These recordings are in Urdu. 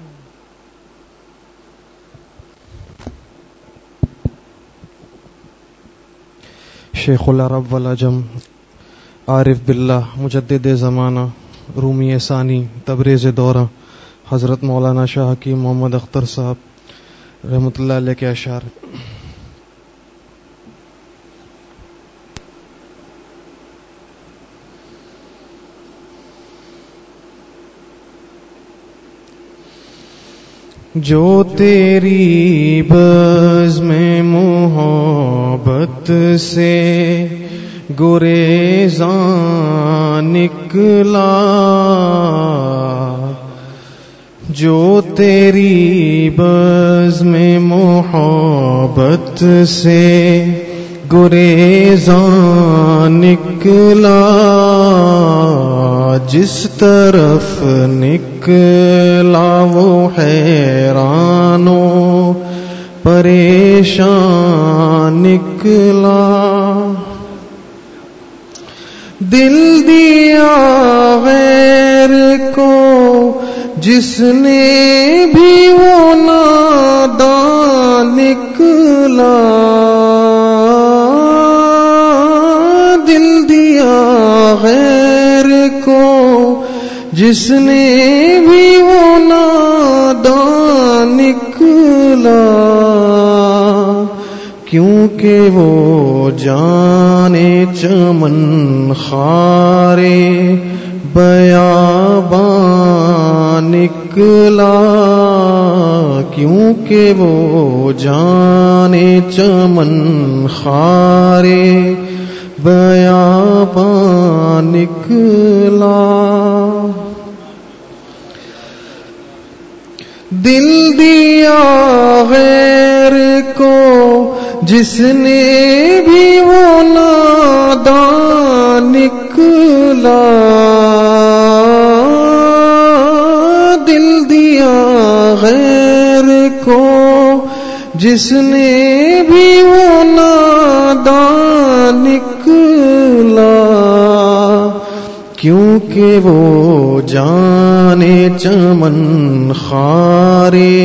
شیخ العرب والعجم، عارف باللہ، مجدد زمانہ، رومی ثانی، تبریز دورہ، حضرت مولانا شاہ حکیم محمد اختر صاحب رحمۃ اللہ علیہ کے اشعار۔ جو تیری بزم محبت سے گریزاں نکلا، جو تیری بزم محبت سے گریزاں نکلا، جس طرف نکلا وہ حیران و پریشان نکلا، دل دیا غیر کو جس نے بھی وہ نادان نکلا، دل دیا غیر کو جس نے بھی وہ نادان نکلا، کیونکہ وہ جانے چمن خارے بیابان نکلا، کیونکہ وہ جانے چمن خارے بیابان نکلا، دل دیا غیر کو جس نے بھی وہ نادان نکلا، دل دیا غیر کو جس نے بھی وہ نادان نکلا، کیونکہ وہ جانے چمن خارے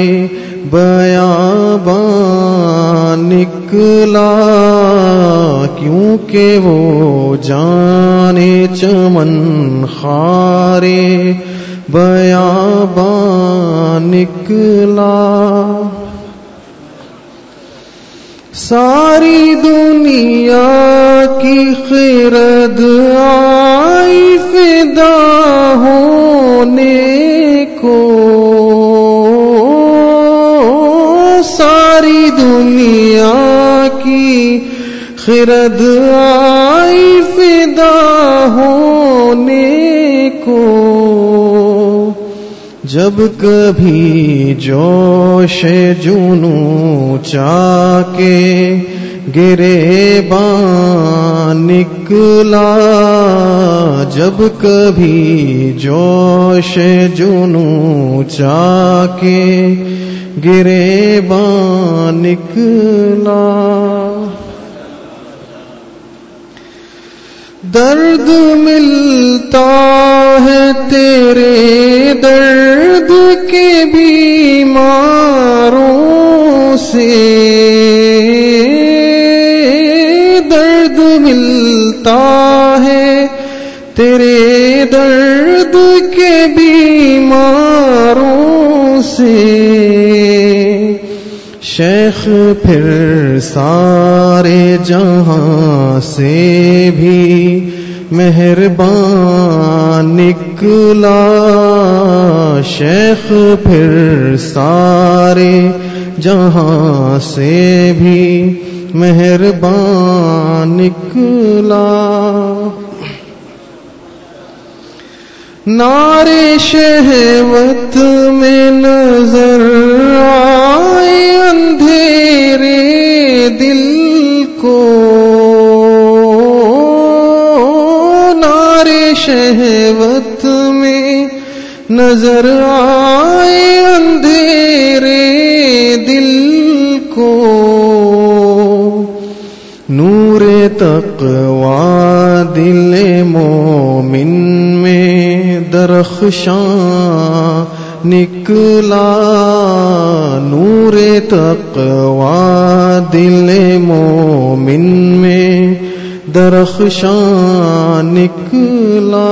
بیابان نکلا، کیونکہ وہ جانے چمن خارے بیابان نکلا، ساری دنیا کی خرد آئی فدا ہونے کو، ساری دنیا کی خرد آئی فدا ہونے کو، جب کبھی جوش جنوں چاکے گریباں نکلا، جب کبھی جوش جنوں چاکے گریباں نکلا، درد ملتا ہے تیرے درد کے بیماروں سے، درد ملتا ہے تیرے درد کے بیماروں سے، شیخ پھر سارے جہاں سے بھی مہربان نکلا، شیخ پھر سارے جہاں سے بھی مہربان نکلا، نارے شہوت میں نظر آئے اندھیرے دل کو، نارے شہوت میں نظر آئے اندھیرے دل کو، نور تقویٰ دل مومن میں درخشاں نکلا، نور تقوی دل مومن میں درخشاں نکلا.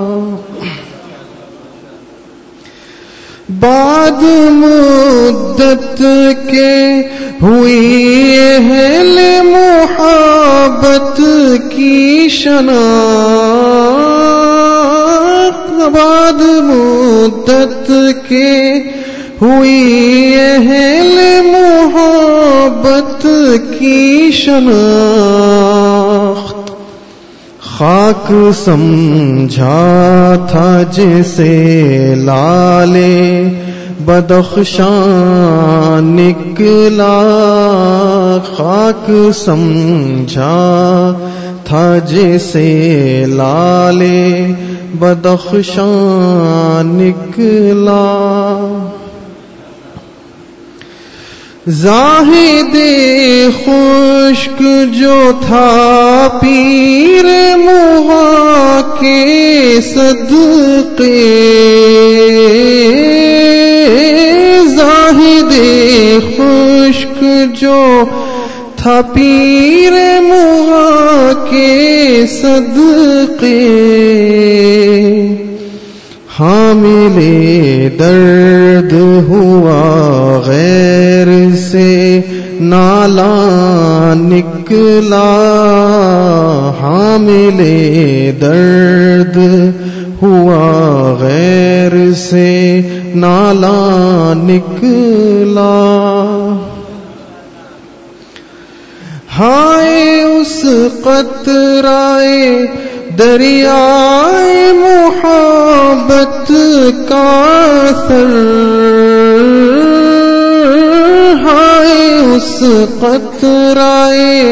بعد مدت کے ہوئی اہل محبت کی شناخت، بعد مدت کے ہوئی اہل محبت کی شناخت. خاک سمجھا تھا جسے لالے بدخشاں نکلا، خاک سمجھا تھا جسے لالے بدخشاں نکلا. زاہد خشک جو تھا پیر مغاں کے صدقے، زاہد خشک جو تھا پیر مغاں کے صدقے، حامل درد ہوا غیر سے نالا نکلا، حامل درد ہوا غیر سے نالا نکلا. ہائے اس قطرائے دریائے محبت کا اثر، ہائے اس قطرائے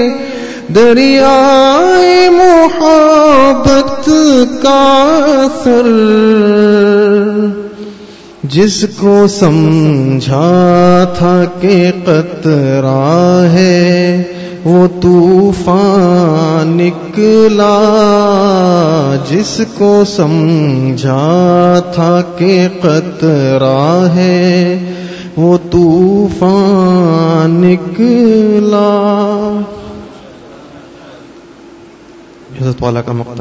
دریائے محبت کا اثر، جس کو سمجھا تھا کہ قطرہ ہے وہ طوفان نکلا، جس کو سمجھا تھا کہ قطرہ ہے وہ طوفان نکلا. حضرت والا کا مقطع.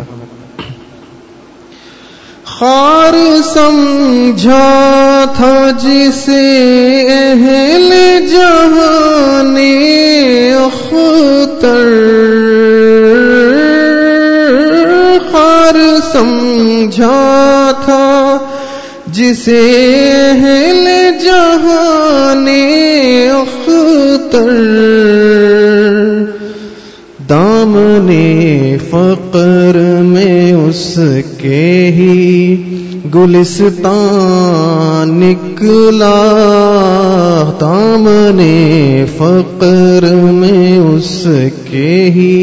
خار سمجھا تھا جسے اہل جہان اختر، خار سمجھا تھا جسے اہل جہان اختر، دامن فقر میں اس کے ہی گلستان نکلا، دامن فقر میں اس کے ہی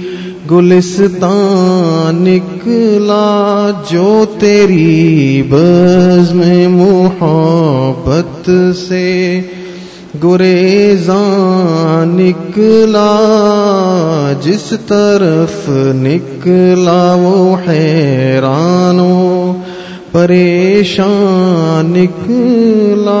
گلستان نکلا، جو تیری بزم محبت سے گریزاں نکلا، جس طرف نکلا وہ حیران و پریشان نکلا.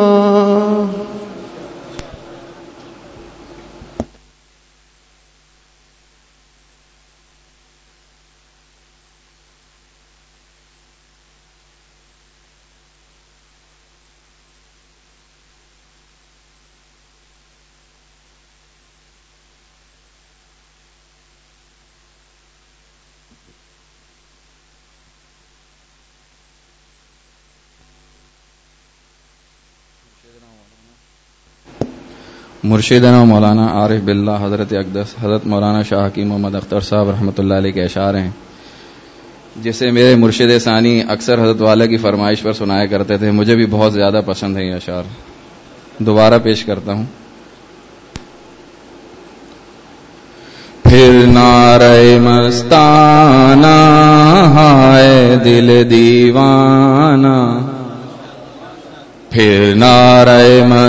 مرشدنا مولانا عارف باللہ حضرت اقدس حضرت مولانا شاہ حکیم محمد اختر صاحب رحمۃ اللہ علیہ کے اشعار ہیں، جسے میرے مرشد ثانی اکثر حضرت والا کی فرمائش پر سنایا کرتے تھے. مجھے بھی بہت زیادہ پسند ہیں یہ اشعار، دوبارہ پیش کرتا ہوں. پھر نعرہ مستانہ ہائے دل دیوانہ، پھر نعرہ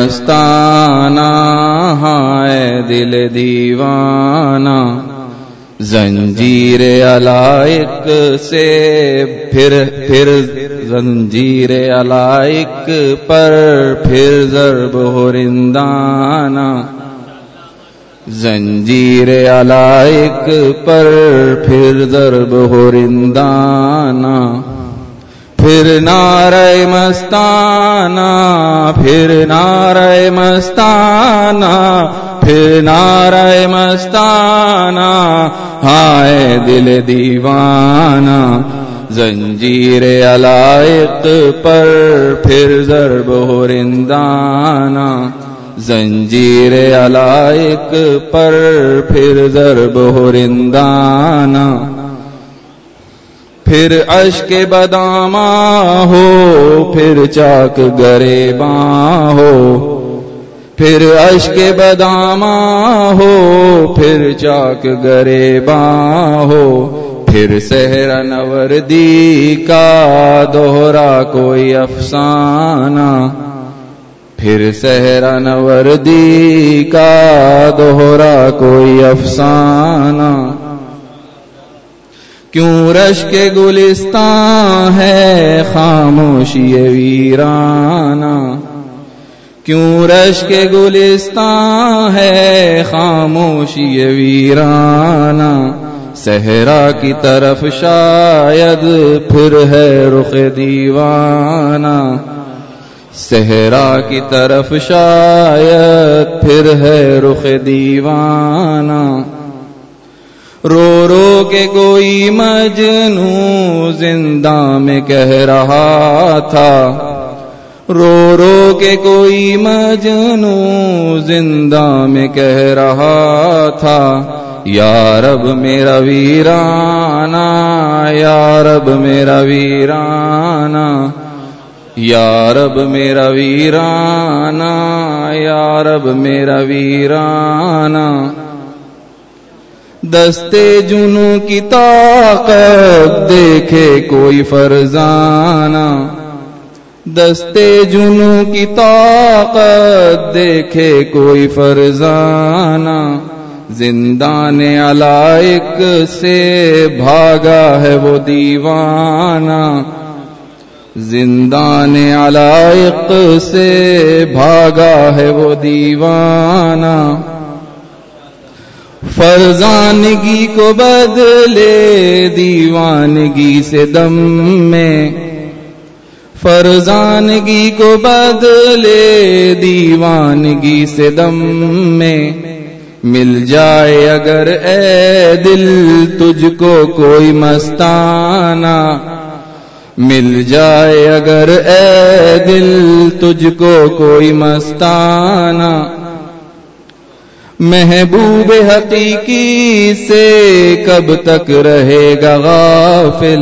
مستانہ ہائے دل دیوانہ، زنجیر علائق سے پھر زنجیر علائق پر پھر ضرب ہو رندانہ، زنجیر علائق پر پھر ضرب ہو رندانہ، پھر نعرہ مستانہ، پھر نعرہ مستانہ، پھر نعرہ مستانہ، ہائے دل دیوانہ، زنجیر علائق پر پھر ضرب ہو رندانہ، زنجیر علائق پر پھر ضرب ہو رندانہ، پھر اشک بداماں ہو، پھر چاک گریباں ہو، پھر اشک بداماں ہو، پھر چاک گریباں ہو، پھر صحرا نوردی کا دوہرا کوئی افسانہ، پھر صحرا نوردی کا دوہرا کوئی افسانہ، کیوں رش کے گلستان ہے خاموشی ویرانہ، کیوں رش کے گلستان ہے خاموشی ویرانہ، صحرا کی طرف شاید پھر ہے رخ دیوانہ، صحرا کی طرف شاید پھر ہے رخ دیوانہ، رو رو کے کوئی مجنوں زنداں میں کہہ رہا تھا، رو رو کے کوئی مجنوں زنداں میں کہہ رہا تھا، یا رب میرا ویرانہ، یا رب میرا ویرانہ، یا رب میرا ویرانہ، یا رب میرا ویرانہ، دستے جنوں کی طاقت دیکھے کوئی فرزانہ، دستے جنوں کی طاقت دیکھے کوئی فرزانہ، زندان علائق سے بھاگا ہے وہ دیوانہ، زندان علائق سے بھاگا ہے وہ دیوانہ، فرزانگی کو بدلے دیوانگی سے دم میں، فرزانگی کو بدلے دیوانگی سے دم میں، مل جائے اگر اے دل تجھ کو کوئی مستانہ، مل جائے اگر اے دل تجھ کو کوئی مستانہ، محبوب حقیقی سے کب تک رہے گا غافل،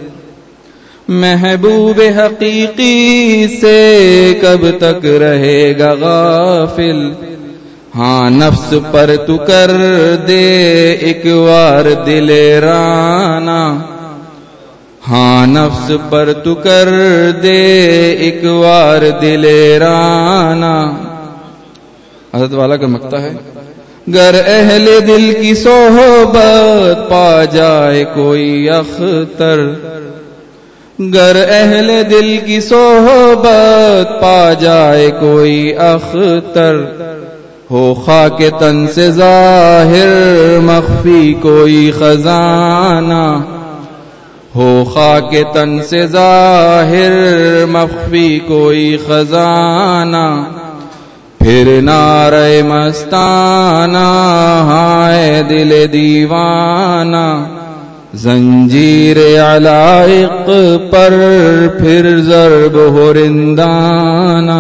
محبوب حقیقی سے کب تک رہے گا غافل، ہاں نفس پر تو کر دے ایک وار دل رانا، ہاں نفس پر تو کر دے ایک وار دل رانا، حضرت والا کا مقطع ہے، گر اہل دل کی صحبت پا جائے کوئی اختر، گر اہل دل کی صحبت پا جائے کوئی اختر، ہو خاک تن سے ظاہر مخفی کوئی خزانہ، ہو خاک تن سے ظاہر مخفی کوئی خزانہ، پھر نعرہ مستانہ ہائے دل دیوانہ، زنجیر علائق پر پھر ضرب ہو رندانہ۔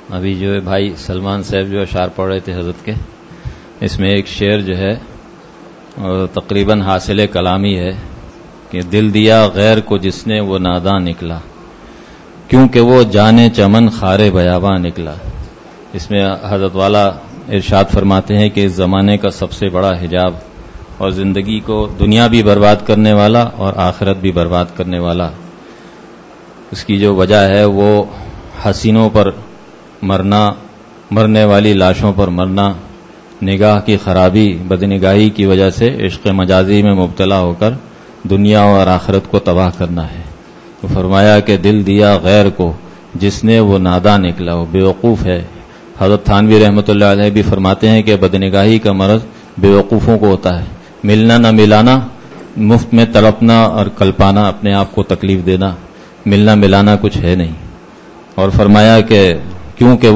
ابھی جو ہے بھائی سلمان صاحب جو اشعار پڑھ رہے تھے حضرت کے، اس میں ایک شعر جو ہے تقریباً حاصل کلامی ہے کہ دل دیا غیر کو جس نے وہ ناداں نکلا، کیونکہ وہ جانے چمن خارے بیاباں نکلا۔ اس میں حضرت والا ارشاد فرماتے ہیں کہ اس زمانے کا سب سے بڑا حجاب اور زندگی کو دنیا بھی برباد کرنے والا اور آخرت بھی برباد کرنے والا، اس کی جو وجہ ہے وہ حسینوں پر مرنا، مرنے والی لاشوں پر مرنا، نگاہ کی خرابی، بدنگاہی کی وجہ سے عشق مجازی میں مبتلا ہو کر دنیا اور آخرت کو تباہ کرنا ہے۔ تو فرمایا کہ دل دیا غیر کو جس نے وہ ناداں نکلا، وہ بیوقوف ہے۔ حضرت تھانوی رحمۃ اللہ علیہ بھی فرماتے ہیں کہ بدنگاہی کا مرض بیوقوفوں کو ہوتا ہے، ملنا نہ ملانا، مفت میں تڑپنا اور کلپانا، اپنے آپ کو تکلیف دینا، ملنا ملانا کچھ ہے نہیں۔ اور فرمایا کہ کیونکہ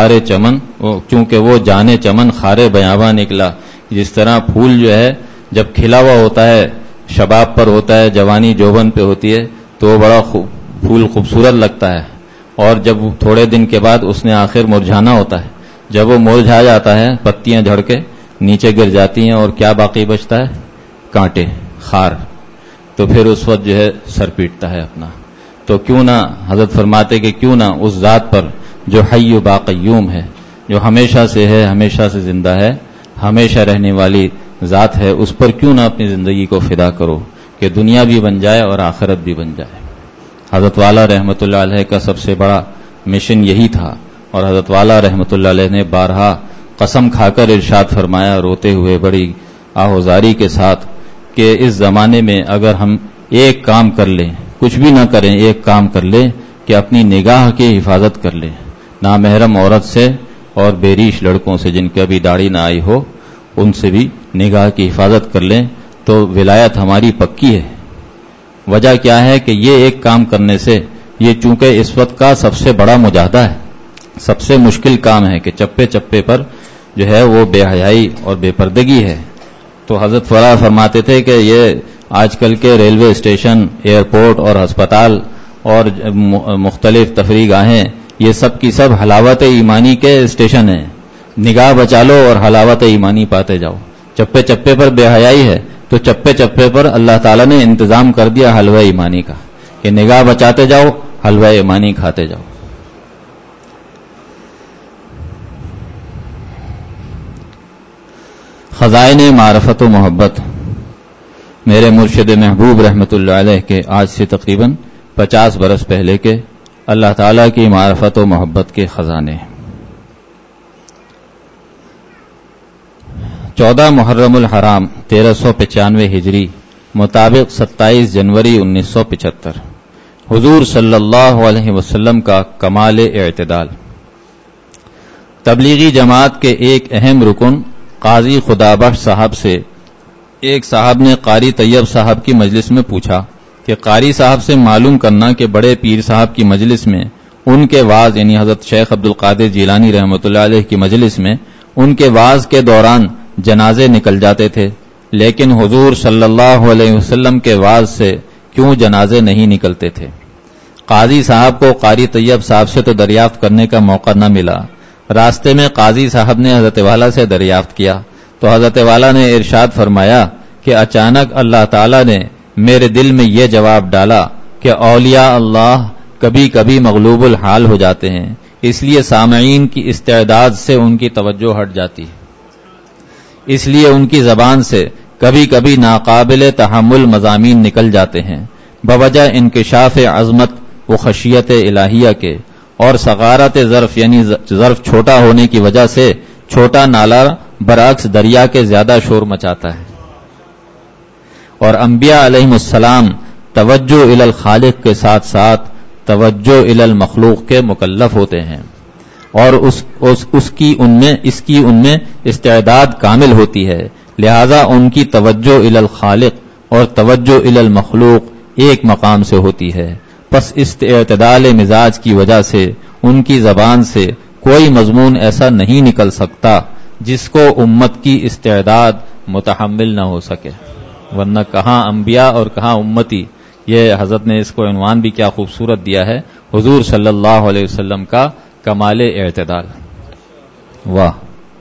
وہ جانے چمن خارے بیاباں نکلا، جس طرح پھول جو ہے جب کھلا ہوا ہوتا ہے، شباب پر ہوتا ہے، جوانی جوبن پہ ہوتی ہے تو وہ بڑا پھول خوبصورت لگتا ہے، اور جب تھوڑے دن کے بعد اس نے آخر مرجھانا ہوتا ہے، جب وہ مرجھا جاتا ہے پتیاں جھڑ کے نیچے گر جاتی ہیں اور کیا باقی بچتا ہے؟ کانٹے، خار، تو پھر اس وقت جو ہے سر پیٹتا ہے اپنا۔ تو کیوں نہ حضرت فرماتے کہ کیوں نہ اس ذات پر جو حی و باقیوم ہے، جو ہمیشہ سے ہے، ہمیشہ سے زندہ ہے، ہمیشہ رہنے والی ذات ہے، اس پر کیوں نہ اپنی زندگی کو فدا کرو کہ دنیا بھی بن جائے اور آخرت بھی بن جائے۔ حضرت والا رحمۃ اللہ علیہ کا سب سے بڑا مشن یہی تھا، اور حضرت والا رحمۃ اللہ علیہ نے بارہا قسم کھا کر ارشاد فرمایا روتے ہوئے بڑی آہوزاری کے ساتھ کہ اس زمانے میں اگر ہم ایک کام کر لیں، کچھ بھی نہ کریں، ایک کام کر لیں کہ اپنی نگاہ کی حفاظت کر لیں، نامحرم عورت سے اور بیریش لڑکوں سے جن کی ابھی داڑھی نہ آئی ہو ان سے بھی نگاہ کی حفاظت کر لیں تو ولایت ہماری پکی ہے۔ وجہ کیا ہے کہ یہ ایک کام کرنے سے، یہ چونکہ اس وقت کا سب سے بڑا مجاہدہ ہے، سب سے مشکل کام ہے کہ چپے چپے پر جو ہے وہ بے حیائی اور بے پردگی ہے۔ تو حضرت فلا فرماتے تھے کہ یہ آج کل کے ریلوے اسٹیشن، ایئرپورٹ اور ہسپتال اور مختلف تفریح گاہیں، یہ سب کی سب حلاوت ایمانی کے اسٹیشن ہیں۔ نگاہ بچا لو اور حلاوت ایمانی پاتے جاؤ۔ چپے چپے پر بے حیائی ہے تو چپے چپے پر اللہ تعالیٰ نے انتظام کر دیا حلوہ ایمانی کا کہ نگاہ بچاتے جاؤ، حلوہ ایمانی کھاتے جاؤ۔ خزائن معرفت و محبت میرے مرشد محبوب رحمت اللہ علیہ کے آج سے تقریباً 50 برس پہلے کے اللہ تعالیٰ کی معرفت و محبت کے خزانے۔ 14 محرم الحرام 1395 ہجری مطابق 27 جنوری 1975 حضور صلی اللہ علیہ وسلم کا کمال اعتدال۔ تبلیغی جماعت کے ایک اہم رکن قاضی خدا بخش صاحب سے ایک صاحب نے قاری طیب صاحب کی مجلس میں پوچھا کہ قاری صاحب سے معلوم کرنا کہ بڑے پیر صاحب کی مجلس میں ان کے واعظ یعنی حضرت شیخ عبد القادر جیلانی رحمۃ اللہ علیہ کی مجلس میں ان کے واعظ کے دوران جنازے نکل جاتے تھے، لیکن حضور صلی اللہ علیہ وسلم کے واعظ سے کیوں جنازے نہیں نکلتے تھے؟ قاضی صاحب کو قاری طیب صاحب سے تو دریافت کرنے کا موقع نہ ملا۔ راستے میں قاضی صاحب نے حضرت والا سے دریافت کیا تو حضرت والا نے ارشاد فرمایا کہ اچانک اللہ تعالیٰ نے میرے دل میں یہ جواب ڈالا کہ اولیاء اللہ کبھی کبھی مغلوب الحال ہو جاتے ہیں، اس لیے سامعین کی استعداد سے ان کی توجہ ہٹ جاتی ہے، اس لیے ان کی زبان سے کبھی کبھی ناقابل تحمل مضامین نکل جاتے ہیں بوجہ انکشاف عظمت و خشیت الہیہ کے، اور صغارت ظرف یعنی ظرف چھوٹا ہونے کی وجہ سے چھوٹا نالا برعکس دریا کے زیادہ شور مچاتا ہے۔ اور انبیاء علیہم السلام توجہ الی الخالق کے ساتھ ساتھ توجہ الی المخلوق کے مکلف ہوتے ہیں، اور اس کی ان میں استعداد کامل ہوتی ہے، لہذا ان کی توجہ الی الخالق اور توجہ الی المخلوق ایک مقام سے ہوتی ہے۔ پس اس اعتدال مزاج کی وجہ سے ان کی زبان سے کوئی مضمون ایسا نہیں نکل سکتا جس کو امت کی استعداد متحمل نہ ہو سکے، ورنہ کہاں انبیاء اور کہاں امتی۔ یہ حضرت نے اس کو عنوان بھی کیا خوبصورت دیا ہے، حضور صلی اللہ علیہ وسلم کا کمال اعتدال. واہ.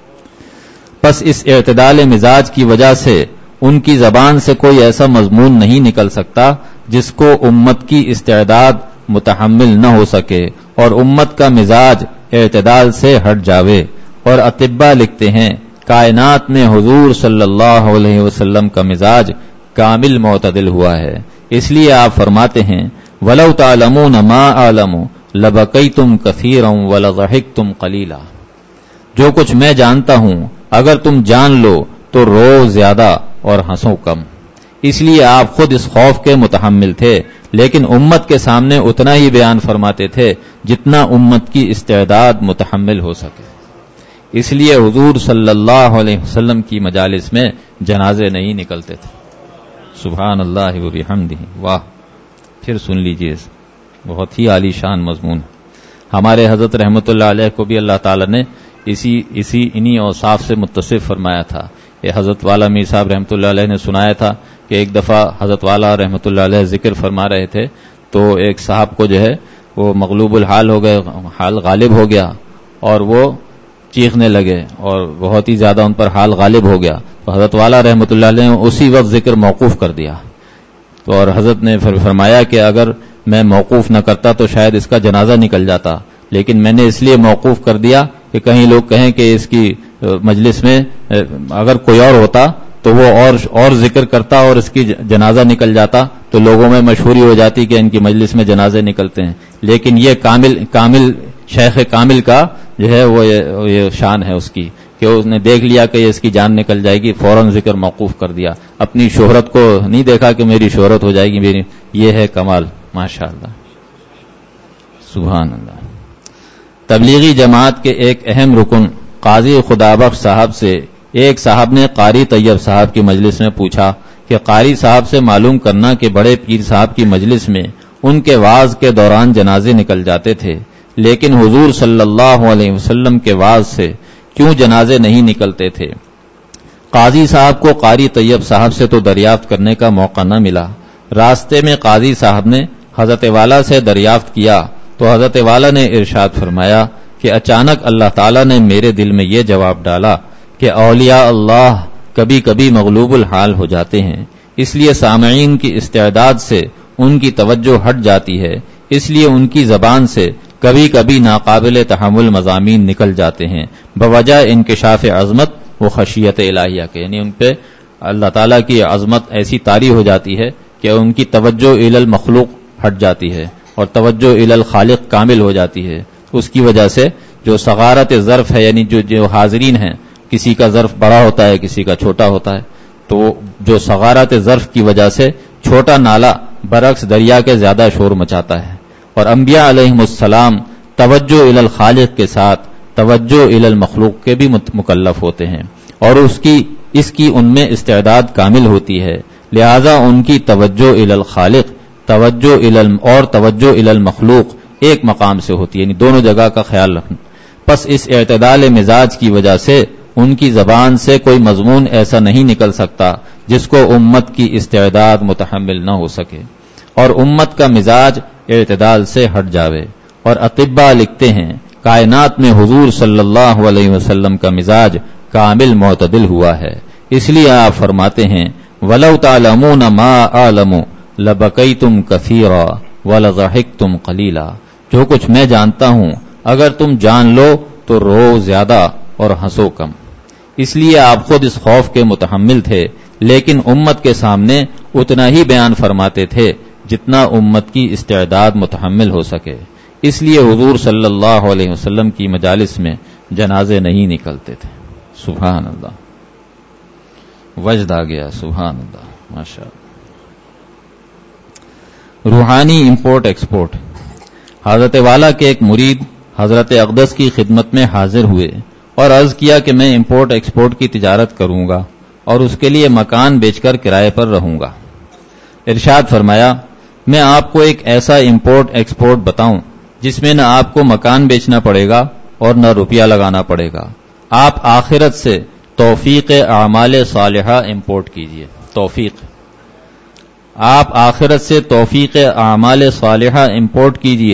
پس اس اعتدال مزاج کی وجہ سے ان کی زبان سے کوئی ایسا مضمون نہیں نکل سکتا جس کو امت کی استعداد متحمل نہ ہو سکے اور امت کا مزاج اعتدال سے ہٹ جاوے. اور اطباء لکھتے ہیں کائنات میں حضور صلی اللہ علیہ وسلم کا مزاج کامل معتدل ہوا ہے. اس لیے آپ فرماتے ہیں وَلَوْ تَعْلَمُونَ مَا أَعْلَمُ لَبَكَيْتُمْ كَثِيرًا وَلَضَحِكْتُمْ قَلِيلًا. جو کچھ میں جانتا ہوں اگر تم جان لو تو رو زیادہ اور ہنسو کم. اس لیے آپ خود اس خوف کے متحمل تھے لیکن امت کے سامنے اتنا ہی بیان فرماتے تھے جتنا امت کی استعداد متحمل ہو سکے. اس لیے حضور صلی اللہ علیہ وسلم کی مجالس میں جنازے نہیں نکلتے تھے. سبحان اللہ و بحمدہ. واہ. پھر سن لیجئے بہت ہی عالی شان مضمون. ہمارے حضرت رحمت اللہ علیہ کو بھی اللہ تعالی نے انہی اوصاف سے متصف فرمایا تھا. یہ حضرت والا میر صاحب رحمت اللہ علیہ نے سنایا تھا کہ ایک دفعہ حضرت والا رحمت اللہ علیہ ذکر فرما رہے تھے تو ایک صاحب کو جو ہے وہ مغلوب الحال ہو گئے, حال غالب ہو گیا اور وہ چیخنے لگے اور بہت ہی زیادہ ان پر حال غالب ہو گیا. تو حضرت والا رحمت اللہ علیہ نے اسی وقت ذکر موقوف کر دیا. تو اور حضرت نے فرمایا کہ اگر میں موقوف نہ کرتا تو شاید اس کا جنازہ نکل جاتا, لیکن میں نے اس لیے موقوف کر دیا کہ کہیں لوگ کہیں کہ اس کی مجلس میں اگر کوئی اور ہوتا تو وہ اور ذکر کرتا اور اس کی جنازہ نکل جاتا تو لوگوں میں مشہوری ہو جاتی کہ ان کی مجلس میں جنازے نکلتے ہیں. لیکن یہ کامل شیخ کامل کا جو ہے وہ یہ شان ہے اس کی کہ اس نے دیکھ لیا کہ اس کی جان نکل جائے گی, فوراً ذکر موقوف کر دیا. اپنی شہرت کو نہیں دیکھا کہ میری شہرت ہو جائے گی میری. یہ ہے کمال. ماشاء اللہ. سبحان اللہ. تبلیغی جماعت کے ایک اہم رکن قاضی خدابخش صاحب سے ایک صاحب نے قاری طیب صاحب کی مجلس میں پوچھا کہ قاری صاحب سے معلوم کرنا کہ بڑے پیر صاحب کی مجلس میں ان کے وعظ کے دوران جنازے نکل جاتے تھے لیکن حضور صلی اللہ علیہ وسلم کے وعظ سے کیوں جنازے نہیں نکلتے تھے. قاضی صاحب کو قاری طیب صاحب سے تو دریافت کرنے کا موقع نہ ملا. راستے میں قاضی صاحب نے حضرت والا سے دریافت کیا تو حضرت والا نے ارشاد فرمایا کہ اچانک اللہ تعالیٰ نے میرے دل میں یہ جواب ڈالا کہ اولیاء اللہ کبھی کبھی مغلوب الحال ہو جاتے ہیں, اس لیے سامعین کی استعداد سے ان کی توجہ ہٹ جاتی ہے, اس لیے ان کی زبان سے کبھی کبھی ناقابل تحمل مضامین نکل جاتے ہیں بوجہ انکشاف عظمت و خشیت الہیہ کے. یعنی ان پہ اللہ تعالیٰ کی عظمت ایسی طاری ہو جاتی ہے کہ ان کی توجہ الی المخلوق ہٹ جاتی ہے اور توجہ الی الخالق کامل ہو جاتی ہے. اس کی وجہ سے جو صغارت ظرف ہے یعنی جو حاضرین ہیں کسی کا ظرف بڑا ہوتا ہے کسی کا چھوٹا ہوتا ہے, تو جو صغارت ظرف کی وجہ سے چھوٹا نالا برعکس دریا کے زیادہ شور مچاتا ہے. اور انبیاء علیہم السلام توجہ الی الخالق کے ساتھ توجہ الی المخلوق کے بھی مکلف ہوتے ہیں اور اس کی ان میں استعداد کامل ہوتی ہے, لہذا ان کی توجہ الی الخالق توجہ الی المخلوق ایک مقام سے ہوتی ہے, یعنی دونوں جگہ کا خیال رکھنا. پس اس اعتدال مزاج کی وجہ سے ان کی زبان سے کوئی مضمون ایسا نہیں نکل سکتا جس کو امت کی استعداد متحمل نہ ہو سکے اور امت کا مزاج اعتدال سے ہٹ جاوے. اور اطباء لکھتے ہیں کائنات میں حضور صلی اللہ علیہ وسلم کا مزاج کامل معتدل ہوا ہے. اس لیے آپ فرماتے ہیں وَلَوْ تَعْلَمُونَ مَا أَعْلَمُ لَبَكَيْتُمْ كَثِيرًا وَلَضَحِكْتُمْ قَلِيلًا. جو کچھ میں جانتا ہوں اگر تم جان لو تو رو زیادہ اور ہنسو کم. اس لیے آپ خود اس خوف کے متحمل تھے لیکن امت کے سامنے اتنا ہی بیان فرماتے تھے جتنا امت کی استعداد متحمل ہو سکے. اس لیے حضور صلی اللہ علیہ وسلم کی مجالس میں جنازے نہیں نکلتے تھے. سبحان اللہ. وجد آ گیا. سبحان اللہ. ماشاء اللہ. روحانی امپورٹ ایکسپورٹ. حضرت والا کے ایک مرید حضرت اقدس کی خدمت میں حاضر ہوئے اور عرض کیا کہ میں امپورٹ ایکسپورٹ کی تجارت کروں گا اور اس کے لیے مکان بیچ کر کرائے پر رہوں گا. ارشاد فرمایا میں آپ کو ایک ایسا امپورٹ ایکسپورٹ بتاؤں جس میں نہ آپ کو مکان بیچنا پڑے گا اور نہ روپیہ لگانا پڑے گا. آپ آخرت سے توفیق اعمال صالحہ امپورٹ کیجئے. توفیق. آپ آخرت سے توفیق اعمال صالحہ امپورٹ کیجئے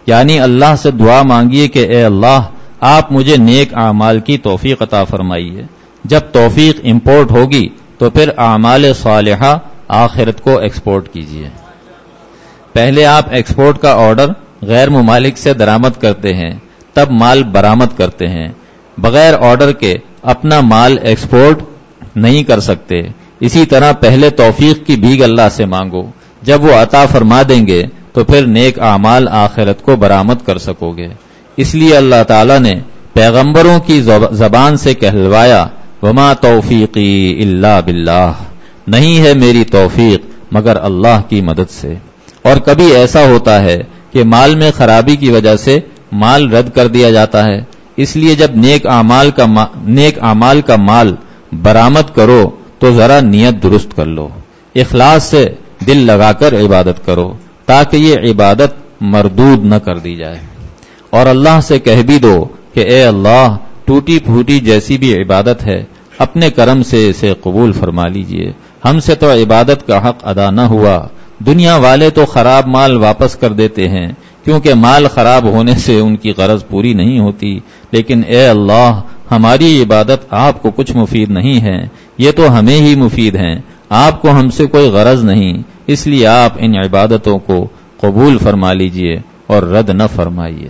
یعنی اللہ سے دعا مانگیے کہ اے اللہ آپ مجھے نیک اعمال کی توفیق عطا فرمائیے. جب توفیق امپورٹ ہوگی تو پھر اعمال صالحہ آخرت کو ایکسپورٹ کیجیے. پہلے آپ ایکسپورٹ کا آرڈر غیر ممالک سے درآمد کرتے ہیں، تب مال برآمد کرتے ہیں. بغیر آرڈر کے اپنا مال ایکسپورٹ نہیں کر سکتے. اسی طرح پہلے توفیق کی بھیک اللہ سے مانگو، جب وہ عطا فرما دیں گے تو پھر نیک اعمال آخرت کو برآمد کر سکو گے. اس لیے اللہ تعالیٰ نے پیغمبروں کی زبان سے کہلوایا وما توفیقی الا باللہ، نہیں ہے میری توفیق مگر اللہ کی مدد سے. اور کبھی ایسا ہوتا ہے کہ مال میں خرابی کی وجہ سے مال رد کر دیا جاتا ہے. اس لیے جب نیک اعمال کا مال برآمد کرو تو ذرا نیت درست کر لو، اخلاص سے دل لگا کر عبادت کرو تاکہ یہ عبادت مردود نہ کر دی جائے. اور اللہ سے کہہ بھی دو کہ اے اللہ ٹوٹی پھوٹی جیسی بھی عبادت ہے اپنے کرم سے اسے قبول فرما لیجئے. ہم سے تو عبادت کا حق ادا نہ ہوا. دنیا والے تو خراب مال واپس کر دیتے ہیں کیونکہ مال خراب ہونے سے ان کی غرض پوری نہیں ہوتی، لیکن اے اللہ ہماری عبادت آپ کو کچھ مفید نہیں ہے، یہ تو ہمیں ہی مفید ہیں، آپ کو ہم سے کوئی غرض نہیں. اس لیے آپ ان عبادتوں کو قبول فرما لیجئے اور رد نہ فرمائیے.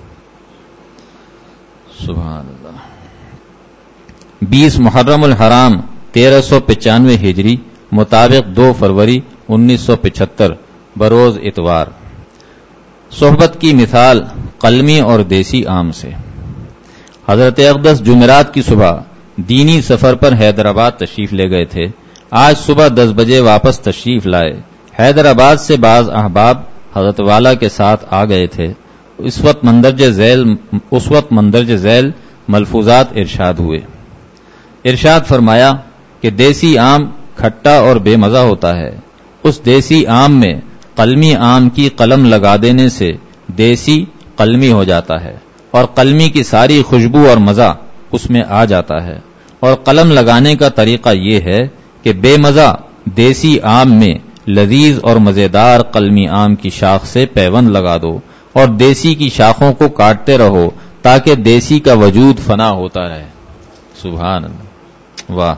سبحان اللہ. 20 محرم الحرام 1395 ہجری مطابق 2 فروری 1975 بروز اتوار. صحبت کی مثال قلمی اور دیسی آم سے. حضرت اقدس جمعرات کی صبح دینی سفر پر حیدرآباد تشریف لے گئے تھے. آج صبح 10 بجے واپس تشریف لائے. حیدرآباد سے بعض احباب حضرت والا کے ساتھ آ گئے تھے. اس وقت مندرجہ ذیل ملفوظات ارشاد ہوئے. ارشاد فرمایا کہ دیسی آم کھٹا اور بے مزہ ہوتا ہے. اس دیسی آم میں قلمی آم کی قلم لگا دینے سے دیسی قلمی ہو جاتا ہے اور قلمی کی ساری خوشبو اور مزہ اس میں آ جاتا ہے. اور قلم لگانے کا طریقہ یہ ہے کہ بے مزہ دیسی آم میں لذیذ اور مزیدار قلمی آم کی شاخ سے پیوند لگا دو اور دیسی کی شاخوں کو کاٹتے رہو تاکہ دیسی کا وجود فنا ہوتا رہے. سبحان اللہ. واہ.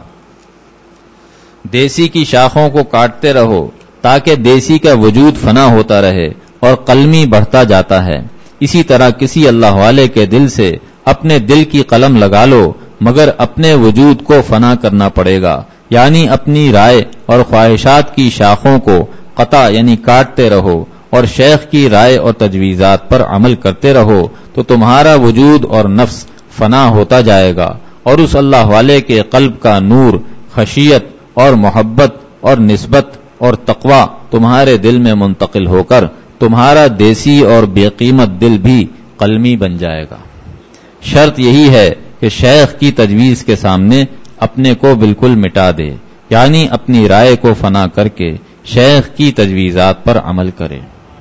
دیسی کی شاخوں کو کاٹتے رہو تاکہ دیسی کا وجود فنا ہوتا رہے اور قلمی بڑھتا جاتا ہے. اسی طرح کسی اللہ والے کے دل سے اپنے دل کی قلم لگا لو مگر اپنے وجود کو فنا کرنا پڑے گا، یعنی اپنی رائے اور خواہشات کی شاخوں کو قطع یعنی کاٹتے رہو اور شیخ کی رائے اور تجویزات پر عمل کرتے رہو تو تمہارا وجود اور نفس فنا ہوتا جائے گا اور اس اللہ والے کے قلب کا نور، خشیت اور محبت اور نسبت اور تقوی تمہارے دل میں منتقل ہو کر تمہارا دیسی اور بے قیمت دل بھی قلمی بن جائے گا. شرط یہی ہے کہ شیخ کی تجویز کے سامنے اپنے کو بالکل مٹا دے، یعنی اپنی رائے کو فنا کر کے شیخ کی تجویزات پر عمل کرے.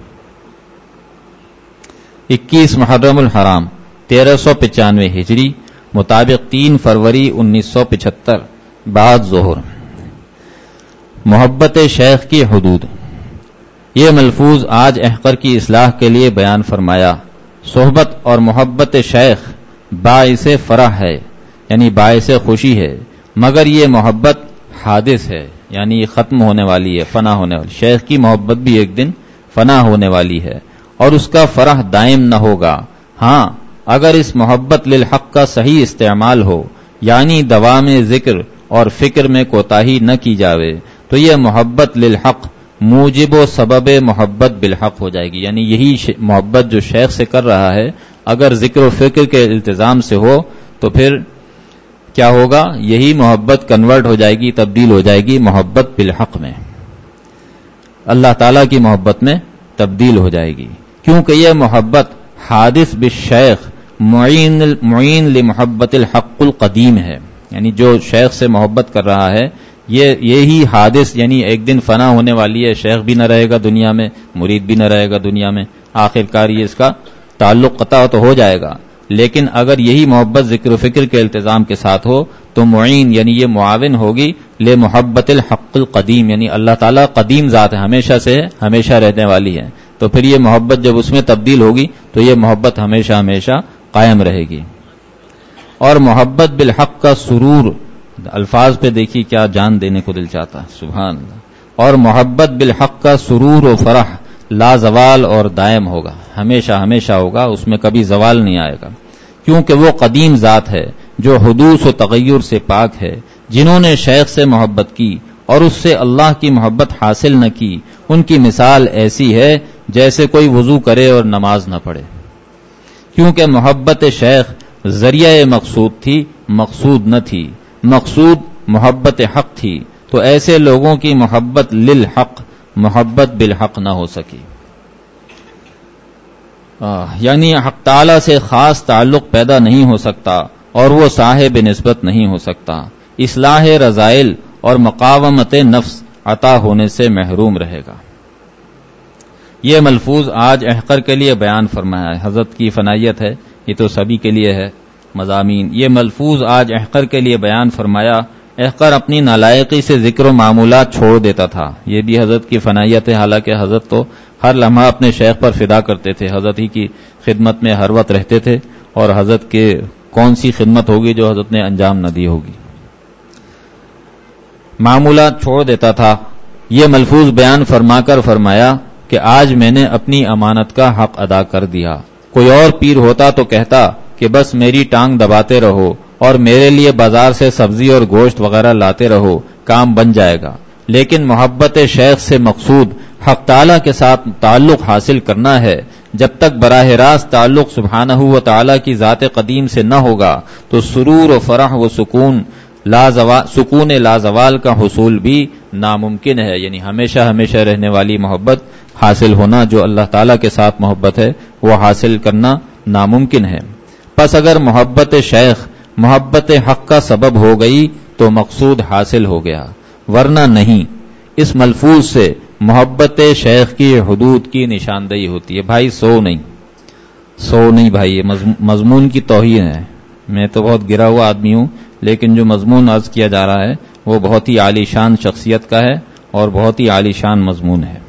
21 محرم الحرام 1395 ہجری مطابق 3 فروری 1975 بعد ظہر. محبت شیخ کی حدود. یہ ملفوظ آج احقر کی اصلاح کے لیے بیان فرمایا. صحبت اور محبت شیخ باعث فرح ہے یعنی باعث خوشی ہے، مگر یہ محبت حادث ہے یعنی یہ ختم ہونے والی ہے، فنا ہونے والی. شیخ کی محبت بھی ایک دن فنا ہونے والی ہے اور اس کا فرح دائم نہ ہوگا. ہاں اگر اس محبت للحق کا صحیح استعمال ہو یعنی دوام ذکر اور فکر میں کوتاہی نہ کی جاوے تو یہ محبت للحق موجب و سبب محبت بالحق ہو جائے گی. یعنی یہی محبت جو شیخ سے کر رہا ہے اگر ذکر و فکر کے التزام سے ہو تو پھر کیا ہوگا؟ یہی محبت کنورٹ ہو جائے گی، تبدیل ہو جائے گی محبت بالحق میں، اللہ تعالیٰ کی محبت میں تبدیل ہو جائے گی، کیونکہ یہ محبت حادث بالشیخ معین لمحبت الحق القدیم ہے. یعنی جو شیخ سے محبت کر رہا ہے یہی حادث یعنی ایک دن فنا ہونے والی ہے. شیخ بھی نہ رہے گا دنیا میں، مرید بھی نہ رہے گا دنیا میں، آخر کار یہ اس کا تعلق قطع تو ہو جائے گا. لیکن اگر یہی محبت ذکر و فکر کے التزام کے ساتھ ہو تو معین یعنی یہ معاون ہوگی لمحبت الحق القدیم، یعنی اللہ تعالیٰ قدیم ذات ہے، ہمیشہ سے ہمیشہ رہنے والی ہے، تو تو پھر یہ محبت جب اس میں تبدیل ہوگی تو یہ محبت ہمیشہ ہمیشہ قائم رہے گی. اور محبت بالحق کا سرور، الفاظ پہ دیکھیے کیا جان دینے کو دل چاہتا ہے، سبحان اللہ. اور محبت بالحق کا سرور و فرح لا زوال اور دائم ہوگا، ہمیشہ ہمیشہ ہوگا، اس میں کبھی زوال نہیں آئے گا، کیونکہ وہ قدیم ذات ہے جو حدوث و تغیر سے پاک ہے. جنہوں نے شیخ سے محبت کی اور اس سے اللہ کی محبت حاصل نہ کی، ان کی مثال ایسی ہے جیسے کوئی وضو کرے اور نماز نہ پڑھے. کیونکہ محبت شیخ ذریعہ مقصود تھی، مقصود نہ تھی، مقصود محبت حق تھی، تو ایسے لوگوں کی محبت للحق، محبت بالحق نہ ہو سکی. یعنی حق تعالی سے خاص تعلق پیدا نہیں ہو سکتا اور وہ صاحب نسبت نہیں ہو سکتا. اصلاح رذائل اور مقاومت نفس عطا ہونے سے محروم رہے گا. یہ ملفوظ آج احقر کے لیے بیان فرمایا ہے، حضرت کی فنائیت ہے، یہ تو سبھی کے لیے ہے مضامین. یہ ملفوظ آج احقر کے لیے بیان فرمایا. احقر اپنی نالائقی سے ذکر و معمولات چھوڑ دیتا تھا، یہ بھی حضرت کی فنائیت ہے. حالانکہ حضرت تو ہر لمحہ اپنے شیخ پر فدا کرتے تھے، حضرت ہی کی خدمت میں ہر وقت رہتے تھے، اور حضرت کے کون سی خدمت ہوگی جو حضرت نے انجام نہ دی ہوگی. معمولات چھوڑ دیتا تھا. یہ ملفوظ بیان فرما کر فرمایا کہ آج میں نے اپنی امانت کا حق ادا کر دیا. کوئی اور پیر ہوتا تو کہتا کہ بس میری ٹانگ دباتے رہو اور میرے لیے بازار سے سبزی اور گوشت وغیرہ لاتے رہو، کام بن جائے گا. لیکن محبت شیخ سے مقصود حق تعالی کے ساتھ تعلق حاصل کرنا ہے. جب تک براہ راست تعلق سبحانہ و تعالی کی ذات قدیم سے نہ ہوگا تو سرور و فرح و سکون لازوال کا حصول بھی ناممکن ہے. یعنی ہمیشہ ہمیشہ رہنے والی محبت حاصل ہونا، جو اللہ تعالیٰ کے ساتھ محبت ہے، وہ حاصل کرنا ناممکن ہے. پس اگر محبت شیخ محبت حق کا سبب ہو گئی تو مقصود حاصل ہو گیا، ورنہ نہیں. اس ملفوظ سے محبت شیخ کی حدود کی نشاندہی ہوتی ہے. بھائی سو نہیں بھائی، یہ مضمون کی توہین ہے. میں تو بہت گرا ہوا آدمی ہوں، لیکن جو مضمون عرض کیا جا رہا ہے وہ بہت ہی عالی شان شخصیت کا ہے اور بہت ہی عالی شان مضمون ہے.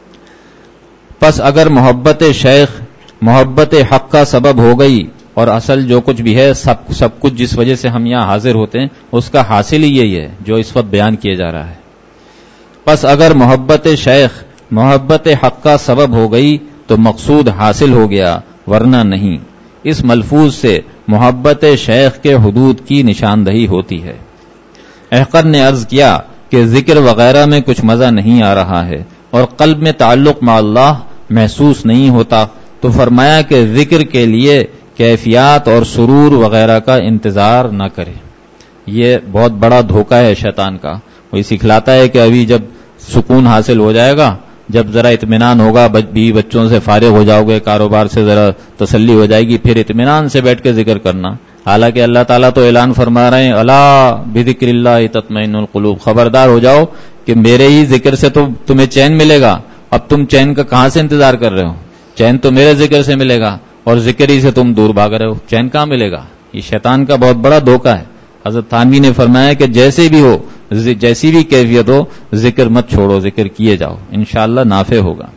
پس اگر محبت شیخ محبت حق کا سبب ہو گئی، اور اصل جو کچھ بھی ہے سب کچھ جس وجہ سے ہم یہاں حاضر ہوتے ہیں اس کا حاصل ہی یہی ہے جو اس وقت بیان کیا جا رہا ہے. پس اگر محبت شیخ محبت حق کا سبب ہو گئی تو مقصود حاصل ہو گیا، ورنہ نہیں. اس ملفوظ سے محبت شیخ کے حدود کی نشاندہی ہوتی ہے. احقر نے عرض کیا کہ ذکر وغیرہ میں کچھ مزہ نہیں آ رہا ہے اور قلب میں تعلق مع اللہ محسوس نہیں ہوتا، تو فرمایا کہ ذکر کے لیے کیفیات اور سرور وغیرہ کا انتظار نہ کرے. یہ بہت بڑا دھوکہ ہے شیطان کا. وہ سکھلاتا ہے کہ ابھی جب سکون حاصل ہو جائے گا، جب ذرا اطمینان ہوگا، بیوی بچوں سے فارغ ہو جاؤ گے، کاروبار سے ذرا تسلی ہو جائے گی، پھر اطمینان سے بیٹھ کے ذکر کرنا. حالانکہ اللہ تعالیٰ تو اعلان فرما رہے ہیں، الا بذکر اللہ تطمئن القلوب، خبردار ہو جاؤ کہ میرے ہی ذکر سے تو تمہیں چین ملے گا. اب تم چین کا کہاں سے انتظار کر رہے ہو؟ چین تو میرے ذکر سے ملے گا، اور ذکر ہی سے تم دور بھاگ رہے ہو، چین کہاں ملے گا؟ یہ شیطان کا بہت بڑا دھوکہ ہے. حضرت تھانوی نے فرمایا کہ جیسے بھی ہو، جیسی بھی کیفیت ہو، ذکر مت چھوڑو، ذکر کیے جاؤ، انشاءاللہ نافع ہوگا.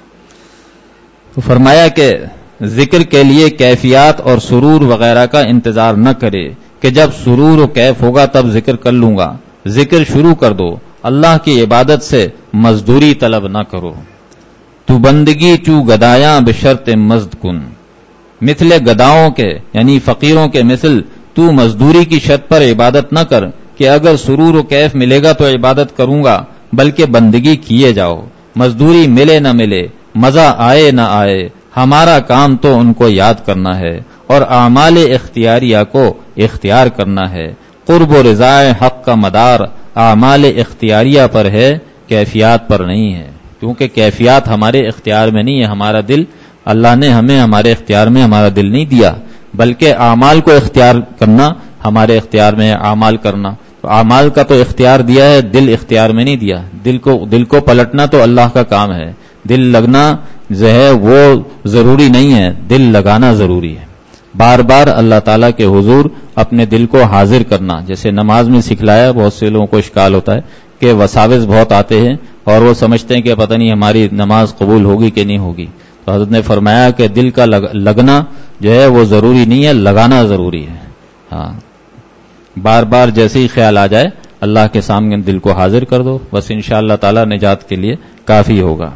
تو فرمایا کہ ذکر کے لیے کیفیات اور سرور وغیرہ کا انتظار نہ کرے کہ جب سرور و کیف ہوگا تب ذکر کر لوں گا. ذکر شروع کر دو، اللہ کی عبادت سے مزدوری طلب نہ کرو. تو بندگی چو گدایاں بشرط مزد کن، مثل گداؤں کے یعنی فقیروں کے مثل تو مزدوری کی شرط پر عبادت نہ کر کہ اگر سرور و کیف ملے گا تو عبادت کروں گا، بلکہ بندگی کیے جاؤ. مزدوری ملے نہ ملے، مزہ آئے نہ آئے، ہمارا کام تو ان کو یاد کرنا ہے اور اعمال اختیاریہ کو اختیار کرنا ہے. قرب و رضا حق کا مدار اعمال اختیاریہ پر ہے، کیفیات پر نہیں ہے. کیونکہ کیفیات ہمارے اختیار میں نہیں ہے. ہمارا دل، اللہ نے ہمیں ہمارے اختیار میں ہمارا دل نہیں دیا، بلکہ اعمال کو اختیار کرنا ہمارے اختیار میں ہے. اعمال کرنا تو اعمال کا تو اختیار دیا ہے، دل اختیار میں نہیں دیا. دل کو پلٹنا تو اللہ کا کام ہے. دل لگنا جو ہے وہ ضروری نہیں ہے، دل لگانا ضروری ہے. بار بار اللہ تعالیٰ کے حضور اپنے دل کو حاضر کرنا، جیسے نماز میں سکھلایا. بہت سے لوگوں کو اشکال ہوتا ہے کہ وساوس بہت آتے ہیں اور وہ سمجھتے ہیں کہ پتہ نہیں ہماری نماز قبول ہوگی کہ نہیں ہوگی. تو حضرت نے فرمایا کہ دل کا لگنا جو ہے وہ ضروری نہیں ہے، لگانا ضروری ہے. ہاں، بار بار جیسے ہی خیال آ جائے اللہ کے سامنے دل کو حاضر کر دو، بس انشاءاللہ تعالی نجات کے لیے کافی ہوگا.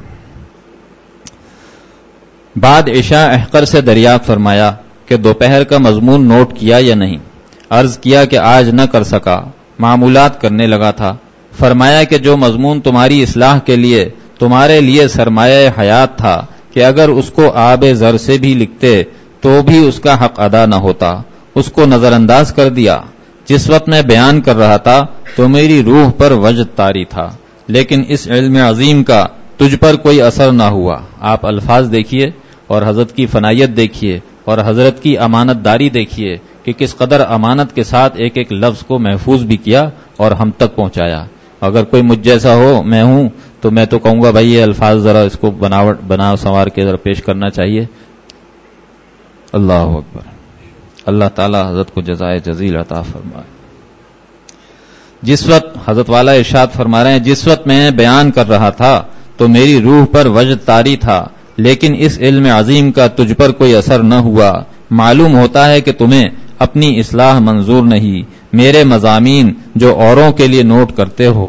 بعد عشاء احقر سے دریافت فرمایا کہ دوپہر کا مضمون نوٹ کیا یا نہیں. عرض کیا کہ آج نہ کر سکا، معمولات کرنے لگا تھا. فرمایا کہ جو مضمون تمہاری اصلاح کے لیے تمہارے لیے سرمایہ حیات تھا کہ اگر اس کو آب زر سے بھی لکھتے تو بھی اس کا حق ادا نہ ہوتا، اس کو نظر انداز کر دیا. جس وقت میں بیان کر رہا تھا تو میری روح پر وجد طاری تھا، لیکن اس علم عظیم کا تجھ پر کوئی اثر نہ ہوا. آپ الفاظ دیکھیے اور حضرت کی فنائیت دیکھیے اور حضرت کی امانت داری دیکھیے کہ کس قدر امانت کے ساتھ ایک ایک لفظ کو محفوظ بھی کیا اور ہم تک پہنچایا. اگر کوئی مجھ جیسا ہو، میں ہوں، تو میں تو کہوں گا بھائی یہ الفاظ ذرا اس کو بنا سنوار کے ذرا پیش کرنا چاہیے. اللہ اکبر. اللہ تعالی حضرت کو جزائے جزیل عطا فرمائے. جس وقت حضرت والا ارشاد فرما رہے ہیں، جس وقت میں بیان کر رہا تھا تو میری روح پر وجد طاری تھا، لیکن اس علم عظیم کا تجھ پر کوئی اثر نہ ہوا. معلوم ہوتا ہے کہ تمہیں اپنی اصلاح منظور نہیں، میرے مضامین جو اوروں کے لیے نوٹ کرتے ہو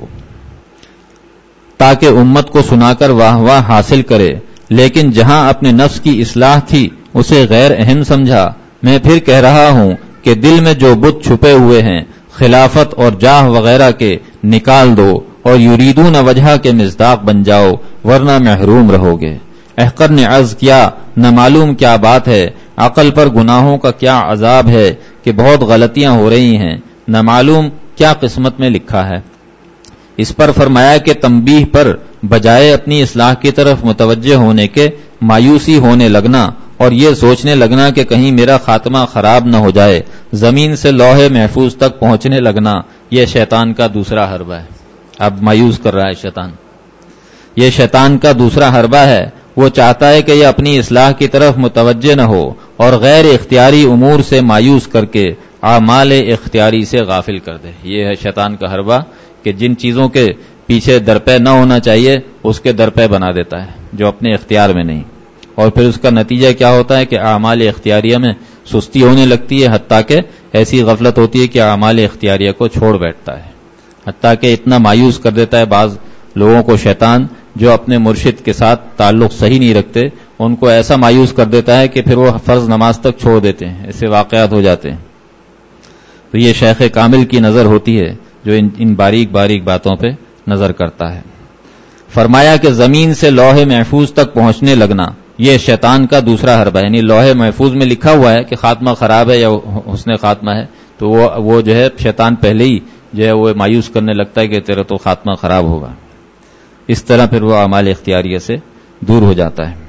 تاکہ امت کو سنا کر واہ واہ حاصل کرے، لیکن جہاں اپنے نفس کی اصلاح تھی اسے غیر اہم سمجھا. میں پھر کہہ رہا ہوں کہ دل میں جو بت چھپے ہوئے ہیں خلافت اور جاہ وغیرہ کے نکال دو اور یریدون وجہ کے مصداق بن جاؤ، ورنہ محروم رہو گے. احقر نے عرض کیا، نہ معلوم کیا بات ہے، عقل پر گناہوں کا کیا عذاب ہے کہ بہت غلطیاں ہو رہی ہیں، نہ معلوم کیا قسمت میں لکھا ہے. اس پر فرمایا کہ تنبیہ پر بجائے اپنی اصلاح کی طرف متوجہ ہونے کے مایوسی ہونے لگنا اور یہ سوچنے لگنا کہ کہیں میرا خاتمہ خراب نہ ہو جائے، زمین سے لوح محفوظ تک پہنچنے لگنا، یہ شیطان کا دوسرا حربہ ہے. اب مایوس کر رہا ہے شیطان، یہ شیطان کا دوسرا حربہ ہے. وہ چاہتا ہے کہ یہ اپنی اصلاح کی طرف متوجہ نہ ہو اور غیر اختیاری امور سے مایوس کر کے اعمال اختیاری سے غافل کر دے. یہ ہے شیطان کا حربہ کہ جن چیزوں کے پیچھے درپے نہ ہونا چاہیے اس کے درپے بنا دیتا ہے جو اپنے اختیار میں نہیں، اور پھر اس کا نتیجہ کیا ہوتا ہے کہ اعمال اختیاریہ میں سستی ہونے لگتی ہے، حتیٰ کہ ایسی غفلت ہوتی ہے کہ اعمال اختیاریہ کو چھوڑ بیٹھتا ہے. حتیٰ کہ اتنا مایوس کر دیتا ہے بعض لوگوں کو شیطان جو اپنے مرشد کے ساتھ تعلق صحیح نہیں رکھتے، ان کو ایسا مایوس کر دیتا ہے کہ پھر وہ فرض نماز تک چھوڑ دیتے ہیں. ایسے واقعات ہو جاتے ہیں. تو یہ شیخ کامل کی نظر ہوتی ہے جو ان باریک باریک باتوں پہ نظر کرتا ہے. فرمایا کہ زمین سے لوح محفوظ تک پہنچنے لگنا یہ شیطان کا دوسرا حربہ ہے. یعنی لوح محفوظ میں لکھا ہوا ہے کہ خاتمہ خراب ہے یا حسن خاتمہ ہے، تو وہ جو ہے شیطان پہلے ہی جو ہے وہ مایوس کرنے لگتا ہے کہ تیرا تو خاتمہ خراب ہوگا. اس طرح پھر وہ اعمال اختیاریہ سے دور ہو جاتا ہے.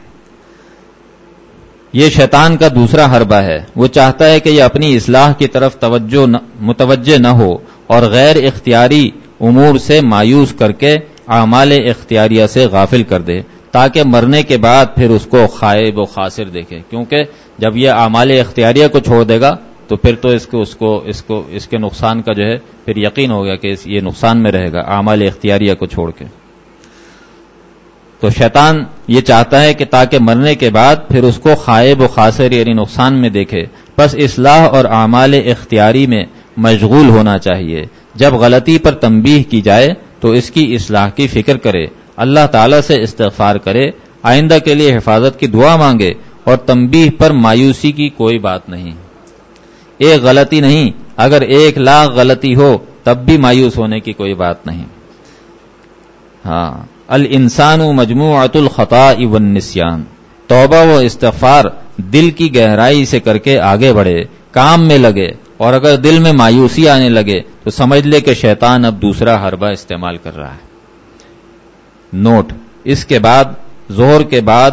یہ شیطان کا دوسرا حربہ ہے. وہ چاہتا ہے کہ یہ اپنی اصلاح کی طرف متوجہ نہ ہو اور غیر اختیاری امور سے مایوس کر کے اعمال اختیاریہ سے غافل کر دے تاکہ مرنے کے بعد پھر اس کو خائب و خاسر دیکھے. کیونکہ جب یہ اعمال اختیاریہ کو چھوڑ دے گا تو پھر تو اس کے نقصان کا جو ہے پھر یقین ہو گیا کہ یہ نقصان میں رہے گا اعمال اختیاریہ کو چھوڑ کے. تو شیطان یہ چاہتا ہے کہ تاکہ مرنے کے بعد پھر اس کو خائب و خاسر یعنی نقصان میں دیکھے. پس اصلاح اور اعمال اختیاری میں مشغول ہونا چاہیے. جب غلطی پر تنبیہ کی جائے تو اس کی اصلاح کی فکر کرے، اللہ تعالیٰ سے استغفار کرے، آئندہ کے لیے حفاظت کی دعا مانگے، اور تنبیہ پر مایوسی کی کوئی بات نہیں. ایک غلطی نہیں، اگر 1,00,000 غلطی ہو تب بھی مایوس ہونے کی کوئی بات نہیں. ہاں، الانسان مجموعۃ الخطاء والنسیان. توبہ و استغفار دل کی گہرائی سے کر کے آگے بڑھے، کام میں لگے، اور اگر دل میں مایوسی آنے لگے تو سمجھ لے کہ شیطان اب دوسرا حربہ استعمال کر رہا ہے. نوٹ: اس کے بعد ظہر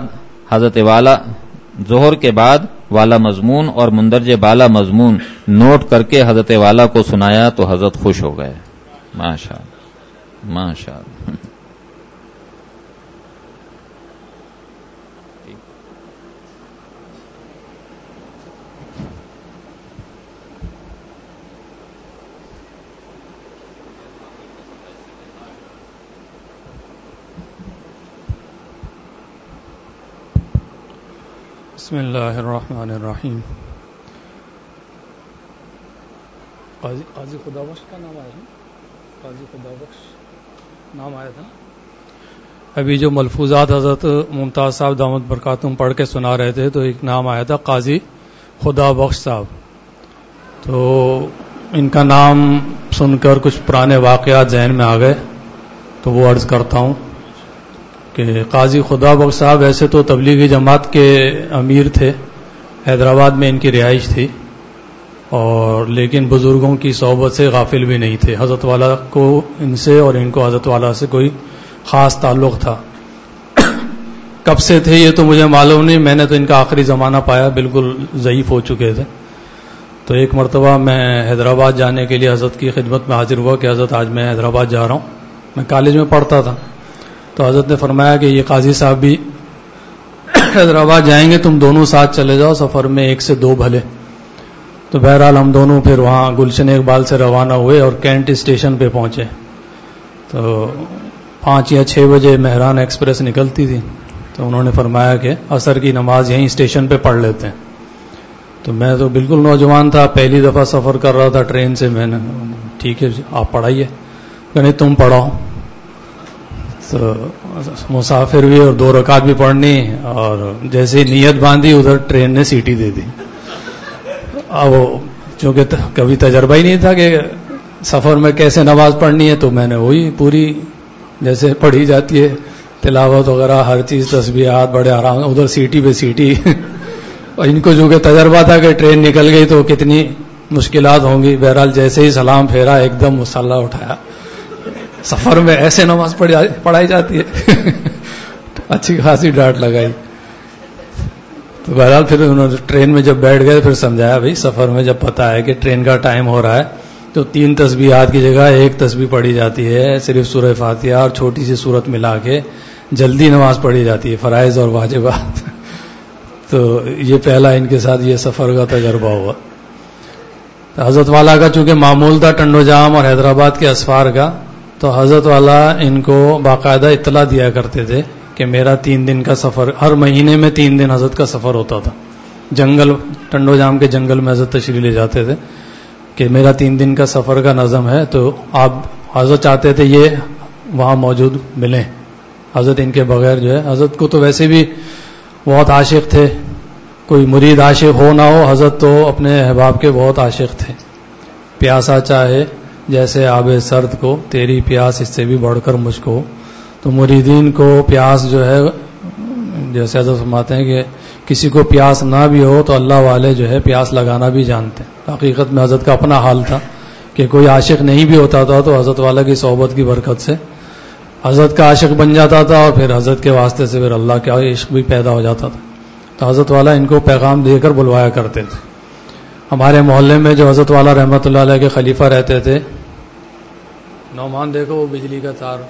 کے بعد والا مضمون اور مندرجہ بالا مضمون نوٹ کر کے حضرت والا کو سنایا تو حضرت خوش ہو گئے. ماشاءاللہ ماشاءاللہ. بسم اللہ الرحمن الرحیم. قاضی خدا بخش کا نام آیا تھا، قاضی خدا بخش نام آیا تھا. ابھی جو ملفوظات حضرت ممتاز صاحب دامت برکاتہم پڑھ کے سنا رہے تھے تو ایک نام آیا تھا قاضی خدا بخش صاحب. تو ان کا نام سن کر کچھ پرانے واقعات ذہن میں آ گئے، تو وہ عرض کرتا ہوں کہ قاضی خدا بخش صاحب ایسے تو تبلیغی جماعت کے امیر تھے، حیدرآباد میں ان کی رہائش تھی، اور لیکن بزرگوں کی صحبت سے غافل بھی نہیں تھے. حضرت والا کو ان سے اور ان کو حضرت والا سے کوئی خاص تعلق تھا. کب سے تھے یہ تو مجھے معلوم نہیں، میں نے تو ان کا آخری زمانہ پایا، بالکل ضعیف ہو چکے تھے. تو ایک مرتبہ میں حیدرآباد جانے کے لیے حضرت کی خدمت میں حاضر ہوا کہ حضرت آج میں حیدرآباد جا رہا ہوں. میں کالج میں پڑھتا تھا، تو حضرت نے فرمایا کہ یہ قاضی صاحب بھی حیدرآباد جائیں گے، تم دونوں ساتھ چلے جاؤ، سفر میں 1 سے 2 بھلے. تو بہرحال ہم دونوں پھر وہاں گلشن اقبال سے روانہ ہوئے اور کینٹ اسٹیشن پہ پہنچے. تو 5 یا 6 بجے مہران ایکسپریس نکلتی تھی، تو انہوں نے فرمایا کہ عصر کی نماز یہیں اسٹیشن پہ پڑھ لیتے ہیں. تو میں تو بالکل نوجوان تھا، پہلی دفعہ سفر کر رہا تھا ٹرین سے. میں نے ٹھیک ہے آپ پڑھائیے، کہ نہیں تم پڑھاؤ. تو مسافر بھی اور 2 رکعت بھی پڑھنی، اور جیسے نیت باندھی ادھر ٹرین نے سیٹی دے دی. اب چونکہ کبھی تجربہ ہی نہیں تھا کہ سفر میں کیسے نماز پڑھنی ہے، تو میں نے وہی پوری جیسے پڑھی جاتی ہے تلاوت وغیرہ ہر چیز، تسبیحات بڑے آرام، ادھر سیٹی پہ سیٹی. اور ان کو جو کہ تجربہ تھا کہ ٹرین نکل گئی تو کتنی مشکلات ہوں گی. بہرحال جیسے ہی سلام پھیرا ایک دم مصلی اٹھایا. سفر میں ایسے نماز پڑھائی جاتی ہے. اچھی خاصی ڈانٹ لگائی. تو بہرحال پھر انہوں نے ٹرین میں جب بیٹھ گئے پھر سمجھایا بھائی سفر میں جب پتا ہے کہ ٹرین کا ٹائم ہو رہا ہے تو 3 تسبیحات کی جگہ 1 تسبیح پڑھی جاتی ہے، صرف سورہ فاتحہ اور چھوٹی سی سورت ملا کے جلدی نماز پڑھی جاتی ہے، فرائض اور واجبات. تو یہ پہلا ان کے ساتھ یہ سفر کا تجربہ ہوا. حضرت والا کا چونکہ معمول تھا ٹنڈو جام اور حیدرآباد کے اسفار کا، تو حضرت والا ان کو باقاعدہ اطلاع دیا کرتے تھے کہ میرا 3 دن کا سفر، ہر مہینے میں 3 دن حضرت کا سفر ہوتا تھا. جنگل ٹنڈو جام کے جنگل میں حضرت تشریف لے جاتے تھے کہ میرا 3 دن کا سفر کا نظم ہے، تو آپ حضرت چاہتے تھے یہ وہاں موجود ملیں. حضرت ان کے بغیر جو ہے، حضرت کو تو ویسے بھی بہت عاشق تھے، کوئی مرید عاشق ہو نہ ہو، حضرت تو اپنے احباب کے بہت عاشق تھے. پیاسا چاہے جیسے آب سرد کو، تیری پیاس اس سے بھی بڑھ کر مجھ کو. تو مریدین کو پیاس جو ہے، جیسے حضرت فرماتے ہیں کہ کسی کو پیاس نہ بھی ہو تو اللہ والے جو ہے پیاس لگانا بھی جانتے ہیں. حقیقت میں حضرت کا اپنا حال تھا کہ کوئی عاشق نہیں بھی ہوتا تھا تو حضرت والا کی صحبت کی برکت سے حضرت کا عاشق بن جاتا تھا، اور پھر حضرت کے واسطے سے پھر اللہ کا عشق بھی پیدا ہو جاتا تھا. تو حضرت والا ان کو پیغام دے کر بلوایا کرتے تھے. ہمارے محلے میں جو حضرت والا رحمۃ اللہ علیہ کے خلیفہ رہتے تھے، نعمان دیکھو وہ بجلی کا تار،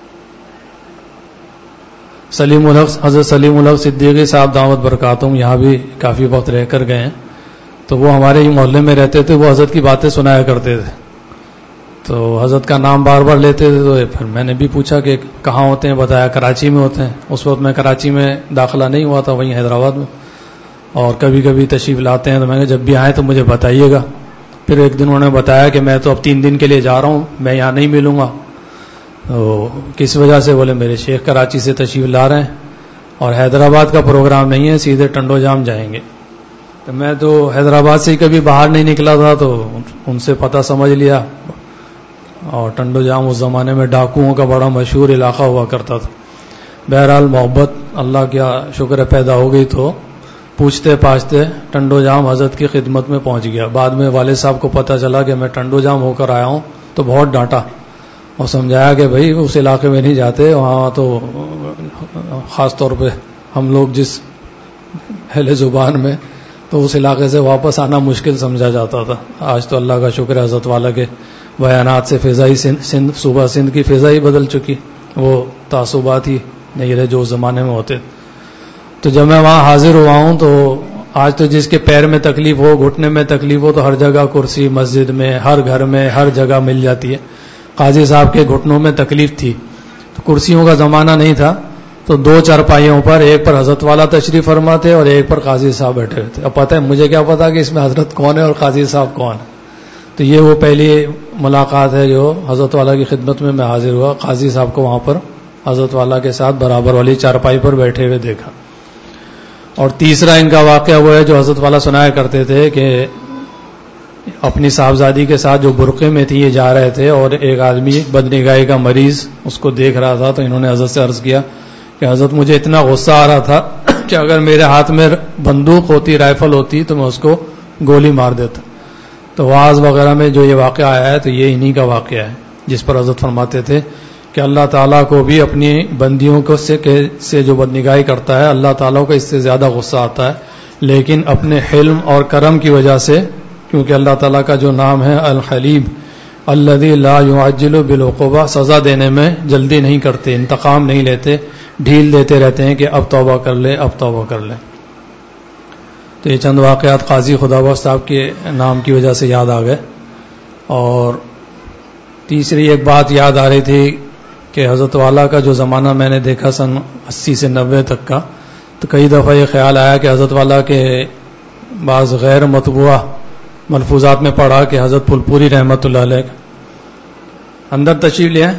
سلیم الحق، حضرت سلیم الحق صدیقی صاحب دعوت برکاتہم یہاں بھی کافی وقت رہ کر گئے ہیں. تو وہ ہمارے ہی محلے میں رہتے تھے، وہ حضرت کی باتیں سنایا کرتے تھے. تو حضرت کا نام بار بار لیتے تھے. تو پھر میں نے بھی پوچھا کہ کہاں ہوتے ہیں، بتایا کراچی میں ہوتے ہیں. اس وقت میں کراچی میں داخلہ نہیں ہوا تھا، وہیں حیدرآباد میں، اور کبھی کبھی تشریف لاتے ہیں. تو میں نے جب بھی آئیں تو مجھے بتائیے گا. پھر ایک دن انہوں نے بتایا کہ میں تو اب 3 دن کے لیے جا رہا ہوں، میں یہاں نہیں ملوں گا. تو کس وجہ سے؟ بولے میرے شیخ کراچی سے تشریف لا رہے ہیں اور حیدرآباد کا پروگرام نہیں ہے، سیدھے ٹنڈو جام جائیں گے. تو میں تو حیدرآباد سے کبھی باہر نہیں نکلا تھا، تو ان سے پتہ سمجھ لیا. اور ٹنڈو جام اس زمانے میں ڈاکوؤں کا بڑا مشہور علاقہ ہوا کرتا تھا. بہرحال محبت اللہ کا شکر پیدا ہو گئی، تو پوچھتے پاچھتے ٹنڈو جام حضرت کی خدمت میں پہنچ گیا. بعد میں والد صاحب کو پتہ چلا کہ میں ٹنڈو جام ہو کر آیا ہوں، تو بہت ڈانٹا اور سمجھایا کہ بھائی اس علاقے میں نہیں جاتے، وہاں تو خاص طور پہ ہم لوگ جس اہل زبان میں، تو اس علاقے سے واپس آنا مشکل سمجھا جاتا تھا. آج تو اللہ کا شکر ہے حضرت والا کے بیانات سے فضائی سندھ، صوبہ سندھ کی فضا ہی بدل چکی، وہ تعصبات ہی نہیں رہے جو اس زمانے میں ہوتے. تو جب میں وہاں حاضر ہوا ہوں تو آج تو جس کے پیر میں تکلیف ہو، گھٹنے میں تکلیف ہو، تو ہر جگہ کرسی، مسجد میں، ہر گھر میں، ہر جگہ مل جاتی ہے. قاضی صاحب کے گھٹنوں میں تکلیف تھی تو کرسیوں کا زمانہ نہیں تھا، تو 2 چارپائیوں پر، ایک پر حضرت والا تشریف فرما تھے اور ایک پر قاضی صاحب بیٹھے ہوئے تھے. اب پتہ ہے مجھے کیا پتا کہ اس میں حضرت کون ہے اور قاضی صاحب کون ہے. تو یہ وہ پہلی ملاقات ہے جو حضرت والا کی خدمت میں حاضر ہوا. قاضی صاحب کو وہاں پر حضرت والا کے ساتھ برابر والی چارپائی پر بیٹھے ہوئے دیکھا. اور تیسرا ان کا واقعہ وہ ہے جو حضرت والا سنایا کرتے تھے کہ اپنی صاحبزادی کے ساتھ جو برقعے میں تھی یہ جا رہے تھے اور ایک آدمی بدنگاہی کا مریض اس کو دیکھ رہا تھا. تو انہوں نے حضرت سے عرض کیا کہ حضرت مجھے اتنا غصہ آ رہا تھا کہ اگر میرے ہاتھ میں بندوق ہوتی، رائفل ہوتی تو میں اس کو گولی مار دیتا. تو وعظ وغیرہ میں جو یہ واقعہ آیا ہے تو یہ انہی کا واقعہ ہے جس پر حضرت فرماتے تھے کہ اللہ تعالیٰ کو بھی اپنی بندیوں کو سے جو بدنگاہی کرتا ہے اللہ تعالیٰ کو اس سے زیادہ غصہ آتا ہے، لیکن اپنے حلم اور کرم کی وجہ سے، کیونکہ اللہ تعالیٰ کا جو نام ہے الحلیم الذی لا یعجل بالعقوبہ، سزا دینے میں جلدی نہیں کرتے، انتقام نہیں لیتے، ڈھیل دیتے رہتے ہیں کہ اب توبہ کر لے اب توبہ کر لے. تو یہ چند واقعات قاضی خدابخش صاحب کے نام کی وجہ سے یاد آ گئے. اور تیسری ایک بات یاد آ رہی تھی کہ حضرت والا کا جو زمانہ میں نے دیکھا سن 80 سے 90 تک کا، تو کئی دفعہ یہ خیال آیا کہ حضرت والا کے بعض غیر مطبوعہ ملفوظات میں پڑھا کہ حضرت پھول پوری رحمۃ اللہ علیہ اندر تشریف لے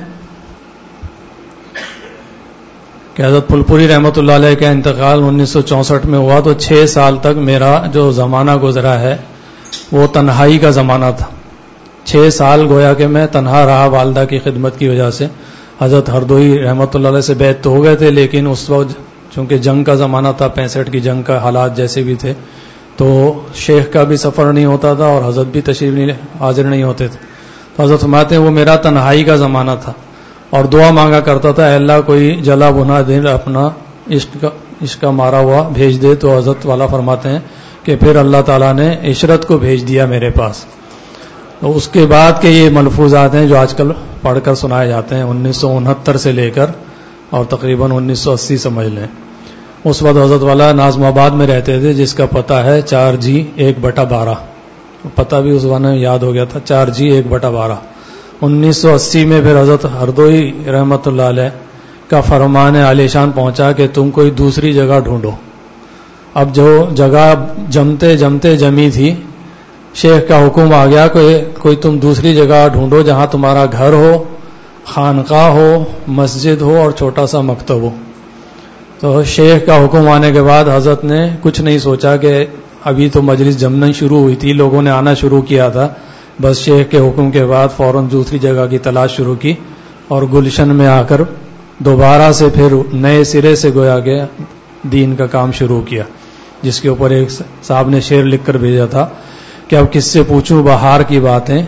کہ حضرت پھول پوری رحمۃ اللہ علیہ کا انتقال 1964 میں ہوا. تو 6 سال تک میرا جو زمانہ گزرا ہے وہ تنہائی کا زمانہ تھا. 6 سال گویا کہ میں تنہا رہا والدہ کی خدمت کی وجہ سے. حضرت ہردوئی رحمۃ اللہ علیہ سے بیعت تو ہو گئے تھے، لیکن اس وقت چونکہ جنگ کا زمانہ تھا، 65 کی جنگ کا حالات جیسے بھی تھے، تو شیخ کا بھی سفر نہیں ہوتا تھا اور حضرت بھی تشریف حاضر نہیں ہوتے تھے. تو حضرت فرماتے ہیں وہ میرا تنہائی کا زمانہ تھا اور دعا مانگا کرتا تھا، اے اللہ کوئی جلا بنا دل اپنا عشق کا مارا ہوا بھیج دے. تو حضرت والا فرماتے ہیں کہ پھر اللہ تعالیٰ نے عشرت کو بھیج دیا میرے پاس. تو اس کے بعد کے یہ ملفوظات ہیں جو آج کل پڑھ کر سنائے جاتے ہیں 1969 سے لے کر اور تقریباً 1980 سمجھ لیں. اس وقت حضرت والا نازم آباد میں رہتے تھے جس کا پتہ ہے 4G 1/12. پتہ بھی اس وقت یاد ہو گیا تھا 4G 1/12. 1980 میں پھر حضرت ہردوئی رحمۃ اللہ علیہ کا فرمان عالی شان پہنچا کہ تم کوئی دوسری جگہ ڈھونڈو. اب جو جگہ جمتے جمتے جمی تھی، شیخ کا حکم آ گیا کہ کوئی تم دوسری جگہ ڈھونڈو جہاں تمہارا گھر ہو، خانقاہ ہو، مسجد ہو اور چھوٹا سا مکتب ہو. تو شیخ کا حکم آنے کے بعد حضرت نے کچھ نہیں سوچا کہ ابھی تو مجلس جمنا شروع ہوئی تھی، لوگوں نے آنا شروع کیا تھا، بس شیخ کے حکم کے بعد فوراً دوسری جگہ کی تلاش شروع کی اور گلشن میں آ کر دوبارہ سے پھر نئے سرے سے گویا کہ دین کا کام شروع کیا، جس کے اوپر ایک صاحب نے شعر لکھ کر بھیجا تھا کہ اب کس سے پوچھوں بہار کی باتیں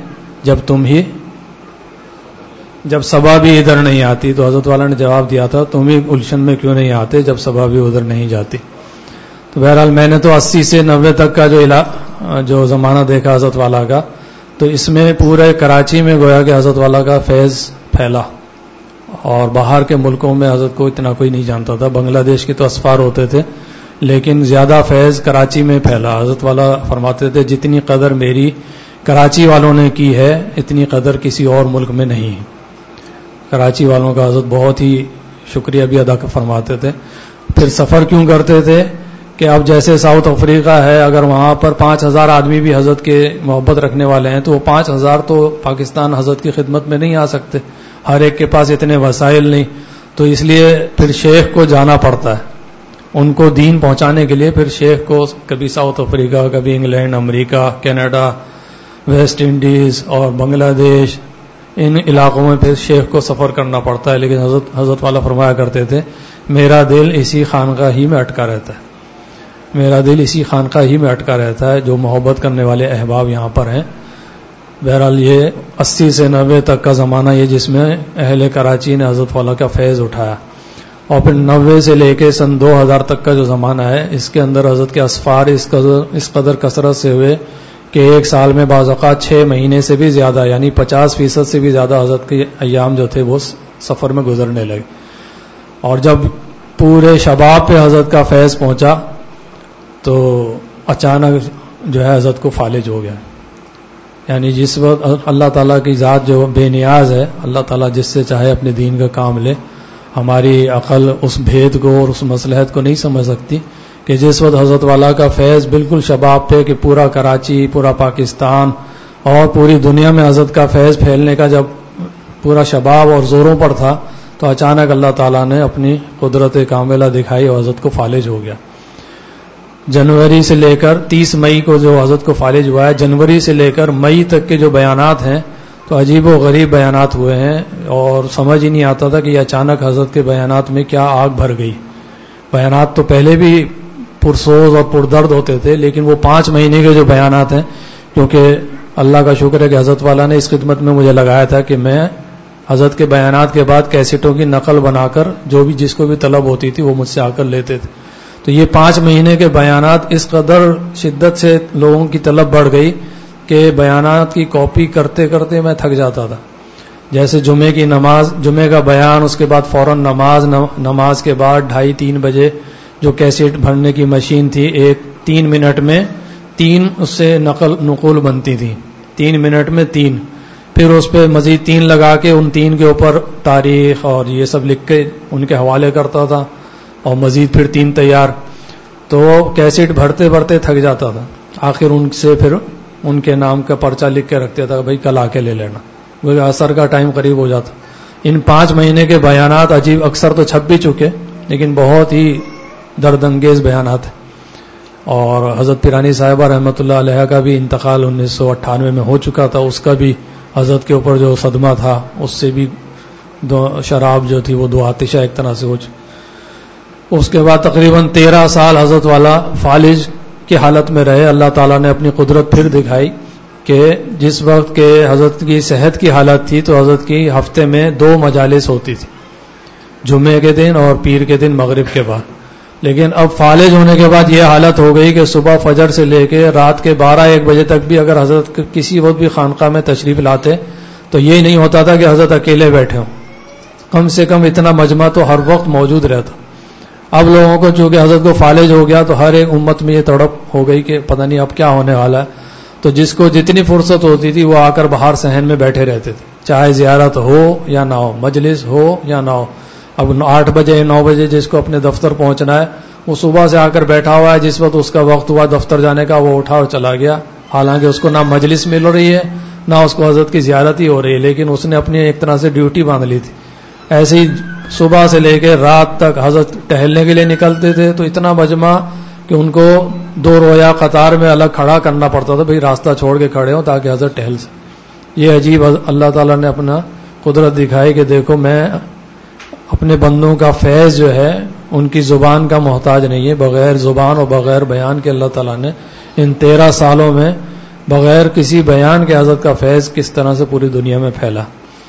جب صبا بھی ادھر نہیں آتی. تو حضرت والا نے جواب دیا تھا تم ہی گلشن میں کیوں نہیں آتے جب صبا بھی ادھر نہیں جاتی. تو بہرحال میں نے تو 80 سے 90 تک کا جو زمانہ دیکھا حضرت والا کا، تو اس میں پورے کراچی میں گویا کہ حضرت والا کا فیض پھیلا اور باہر کے ملکوں میں حضرت کو اتنا کوئی نہیں جانتا تھا. بنگلہ دیش کے تو اسفار ہوتے تھے لیکن زیادہ فیض کراچی میں پھیلا. حضرت والا فرماتے تھے جتنی قدر میری کراچی والوں نے کی ہے اتنی قدر کسی اور ملک میں نہیں ہے. کراچی والوں کا حضرت بہت ہی شکریہ بھی ادا فرماتے تھے. پھر سفر کیوں کرتے تھے کہ اب جیسے ساؤتھ افریقہ ہے، اگر وہاں پر 5000 آدمی بھی حضرت کے محبت رکھنے والے ہیں تو وہ 5000 تو پاکستان حضرت کی خدمت میں نہیں آ سکتے، ہر ایک کے پاس اتنے وسائل نہیں. تو اس لیے پھر شیخ کو جانا پڑتا ہے ان کو دین پہنچانے کے لیے. پھر شیخ کو کبھی ساؤتھ افریقہ، کبھی انگلینڈ، امریکہ، کینیڈا، ویسٹ انڈیز اور بنگلہ دیش، ان علاقوں میں پھر شیخ کو سفر کرنا پڑتا ہے. لیکن حضرت والا فرمایا کرتے تھے میرا دل اسی خانقاہ ہی میں اٹکا رہتا ہے، میرا دل اسی خانقاہ ہی میں اٹکا رہتا ہے. جو محبت کرنے والے احباب یہاں پر ہیں. بہرحال یہ 80 سے 90 تک کا زمانہ یہ جس میں اہل کراچی نے حضرت والا کا فیض اٹھایا. اور پھر 90 سے لے کے سن 2000 تک کا جو زمانہ ہے اس کے اندر حضرت کے اسفار اس قدر کثرت سے ہوئے کہ ایک سال میں بعض اوقات 6 مہینے سے بھی زیادہ یعنی 50% سے بھی زیادہ حضرت کے ایام جو تھے وہ سفر میں گزرنے لگے. اور جب پورے شباب پہ حضرت کا فیض پہنچا تو اچانک جو ہے حضرت کو فالج ہو گیا. یعنی جس وقت اللہ تعالیٰ کی ذات جو بے نیاز ہے، اللہ تعالیٰ جس سے چاہے اپنے دین کا کام لے، ہماری عقل اس بھید کو اور اس مصلحت کو نہیں سمجھ سکتی کہ جس وقت حضرت والا کا فیض بالکل شباب پہ کہ پورا کراچی، پورا پاکستان اور پوری دنیا میں حضرت کا فیض پھیلنے کا جب پورا شباب اور زوروں پر تھا، تو اچانک اللہ تعالیٰ نے اپنی قدرت کاملہ دکھائی اور حضرت کو فالج ہو گیا. جنوری سے لے کر 30 مئی کو جو حضرت کو فالج ہوا ہے، جنوری سے لے کر مئی تک کے جو بیانات ہیں تو عجیب و غریب بیانات ہوئے ہیں، اور سمجھ ہی نہیں آتا تھا کہ یہ اچانک حضرت کے بیانات میں کیا آگ بھر گئی. بیانات تو پہلے بھی پرسوز اور پردرد ہوتے تھے، لیکن وہ 5 مہینے کے جو بیانات ہیں، کیونکہ اللہ کا شکر ہے کہ حضرت والا نے اس خدمت میں مجھے لگایا تھا کہ میں حضرت کے بیانات کے بعد کیسٹوں کی نقل بنا کر جو بھی جس کو بھی طلب ہوتی تھی وہ مجھ سے آ کر لیتے تھے. تو یہ 5 مہینے کے بیانات اس قدر شدت سے لوگوں کی طلب بڑھ گئی کہ بیانات کی کاپی کرتے کرتے میں تھک جاتا تھا. جیسے جمعے کی نماز، جمعے کا بیان، اس کے بعد فوراً نماز کے بعد 2:30-3 بجے جو کیسٹ بھرنے کی مشین تھی، 3 منٹ میں 3 اس سے نقول بنتی تھی، 3 منٹ میں 3، پھر اس پہ مزید 3 لگا کے ان 3 کے اوپر تاریخ اور یہ سب لکھ کے ان کے حوالے کرتا تھا، اور مزید پھر 3 تیار. تو کیسٹ بھرتے بھرتے تھک جاتا تھا. آخر ان سے پھر ان کے نام کا پرچہ لکھ کے رکھتے تھا، بھائی کل آ کے لے لینا، کیونکہ عصر کا ٹائم قریب ہو جاتا. ان 5 مہینے کے بیانات عجیب، اکثر تو چھپ بھی چکے، لیکن بہت ہی درد انگیز بیانات ہیں. اور حضرت پیرانی صاحبہ رحمۃ اللہ علیہ کا بھی انتقال 1998 میں ہو چکا تھا. اس کا بھی حضرت کے اوپر جو صدمہ تھا، اس سے بھی شراب جو تھی وہ 2 آتشہ ایک طرح سے ہو چکی. اس کے بعد تقریباً 13 سال حضرت والا فالج کی حالت میں رہے. اللہ تعالیٰ نے اپنی قدرت پھر دکھائی کہ جس وقت کے حضرت کی صحت کی حالت تھی تو حضرت کی ہفتے میں 2 مجالس ہوتی تھی، جمعے کے دن اور پیر کے دن مغرب کے بعد. لیکن اب فالج ہونے کے بعد یہ حالت ہو گئی کہ صبح فجر سے لے کے رات کے 12-1 بجے تک بھی اگر حضرت کسی وقت بھی خانقاہ میں تشریف لاتے تو یہ نہیں ہوتا تھا کہ حضرت اکیلے بیٹھے ہوں، کم سے کم اتنا مجمع تو ہر وقت موجود رہتا. اب لوگوں کو چونکہ حضرت کو فالج ہو گیا تو ہر ایک امت میں یہ تڑپ ہو گئی کہ پتہ نہیں اب کیا ہونے والا ہے. تو جس کو جتنی فرصت ہوتی تھی وہ آ کر باہر صحن میں بیٹھے رہتے تھے، چاہے زیارت ہو یا نہ ہو، مجلس ہو یا نہ ہو. اب 8 بجے 9 بجے جس کو اپنے دفتر پہنچنا ہے وہ صبح سے آ کر بیٹھا ہوا ہے، جس وقت اس کا وقت ہوا دفتر جانے کا وہ اٹھا اور چلا گیا. حالانکہ اس کو نہ مجلس مل رہی ہے نہ اس کو حضرت کی زیارت ہی ہو رہی ہے، لیکن اس نے اپنی ایک طرح سے ڈیوٹی باندھ لی تھی. ایسے ہی صبح سے لے کے رات تک حضرت ٹہلنے کے لیے نکلتے تھے تو اتنا مجمع کہ ان کو 2 رویا قطار میں الگ کھڑا کرنا پڑتا تھا، بھئی راستہ چھوڑ کے کھڑے ہوں تاکہ حضرت ٹہل سے. یہ عجیب اللہ تعالیٰ نے اپنا قدرت دکھائی کہ دیکھو میں اپنے بندوں کا فیض جو ہے ان کی زبان کا محتاج نہیں ہے. بغیر زبان اور بغیر بیان کے اللہ تعالیٰ نے ان 13 سالوں میں بغیر کسی بیان کے حضرت کا فیض کس طرح سے پوری دنیا میں پھیلا.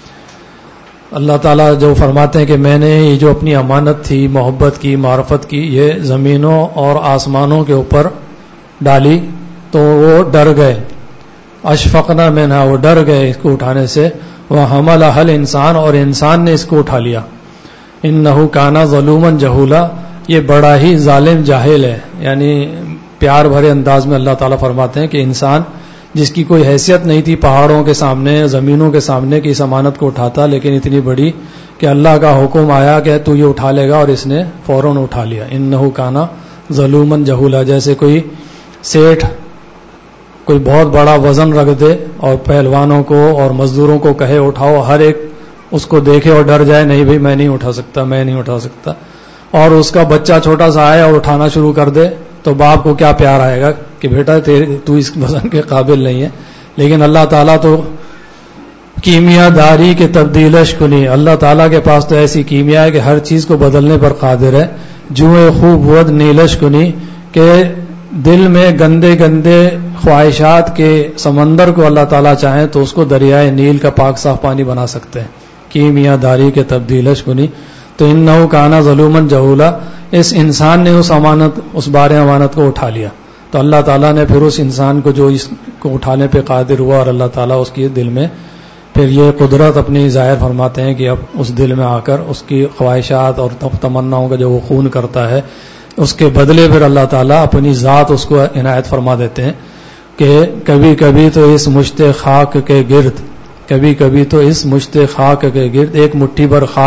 اللہ تعالیٰ جو فرماتے ہیں کہ میں نے یہ جو اپنی امانت تھی محبت کی معرفت کی یہ زمینوں اور آسمانوں کے اوپر ڈالی تو وہ ڈر گئے. اشفقنا منہا، وہ ڈر گئے اس کو اٹھانے سے. وحملھا الانسان، اور انسان نے اس کو اٹھا لیا. انہ کانا ظلوما جہولا، یہ بڑا ہی ظالم جاہل ہے. یعنی پیار بھرے انداز میں اللہ تعالیٰ فرماتے ہیں کہ انسان جس کی کوئی حیثیت نہیں تھی پہاڑوں کے سامنے زمینوں کے سامنے کہ اس امانت کو اٹھاتا، لیکن اتنی بڑی کہ اللہ کا حکم آیا کہ تو یہ اٹھا لے گا اور اس نے فوراً اٹھا لیا. انہ کانا ظلوما جہولا، جیسے کوئی سیٹھ کوئی بہت بڑا وزن رکھ دے اور پہلوانوں کو اور مزدوروں کو کہے اٹھاؤ، ہر ایک اس کو دیکھے اور ڈر جائے، نہیں بھائی میں نہیں اٹھا سکتا، میں نہیں اٹھا سکتا. اور اس کا بچہ چھوٹا سا آئے اور اٹھانا شروع کر دے تو باپ کو کیا پیار آئے گا کہ بیٹا تو اس وزن کے قابل نہیں ہے. لیکن اللہ تعالیٰ تو کیمیا داری کے تبدیلش کنی، اللہ تعالیٰ کے پاس تو ایسی کیمیا ہے کہ ہر چیز کو بدلنے پر قادر ہے. جوئے خوب ود نیلش کنی، کہ دل میں گندے گندے خواہشات کے سمندر کو اللہ تعالیٰ چاہیں تو اس کو دریائے نیل کا پاک صاف پانی بنا سکتے ہیں. کیمیا داری کے تبدیلش کنی. تو انہو کانا ظلوما جہولا، اس انسان نے اس بار امانت کو اٹھا لیا تو اللہ تعالیٰ نے پھر اس انسان کو جو اس کو اٹھانے پہ قادر ہوا اور اللہ تعالیٰ اس کے دل میں پھر یہ قدرت اپنی ظاہر فرماتے ہیں کہ اب اس دل میں آ کر اس کی خواہشات اور تمناؤں کا جو وہ خون کرتا ہے اس کے بدلے پھر اللہ تعالیٰ اپنی ذات اس کو عنایت فرما دیتے ہیں کہ کبھی کبھی تو اس مشت خاک کے گرد، کبھی کبھی تو اس مشت خاک کے گرد ایک مٹھی بھر خاک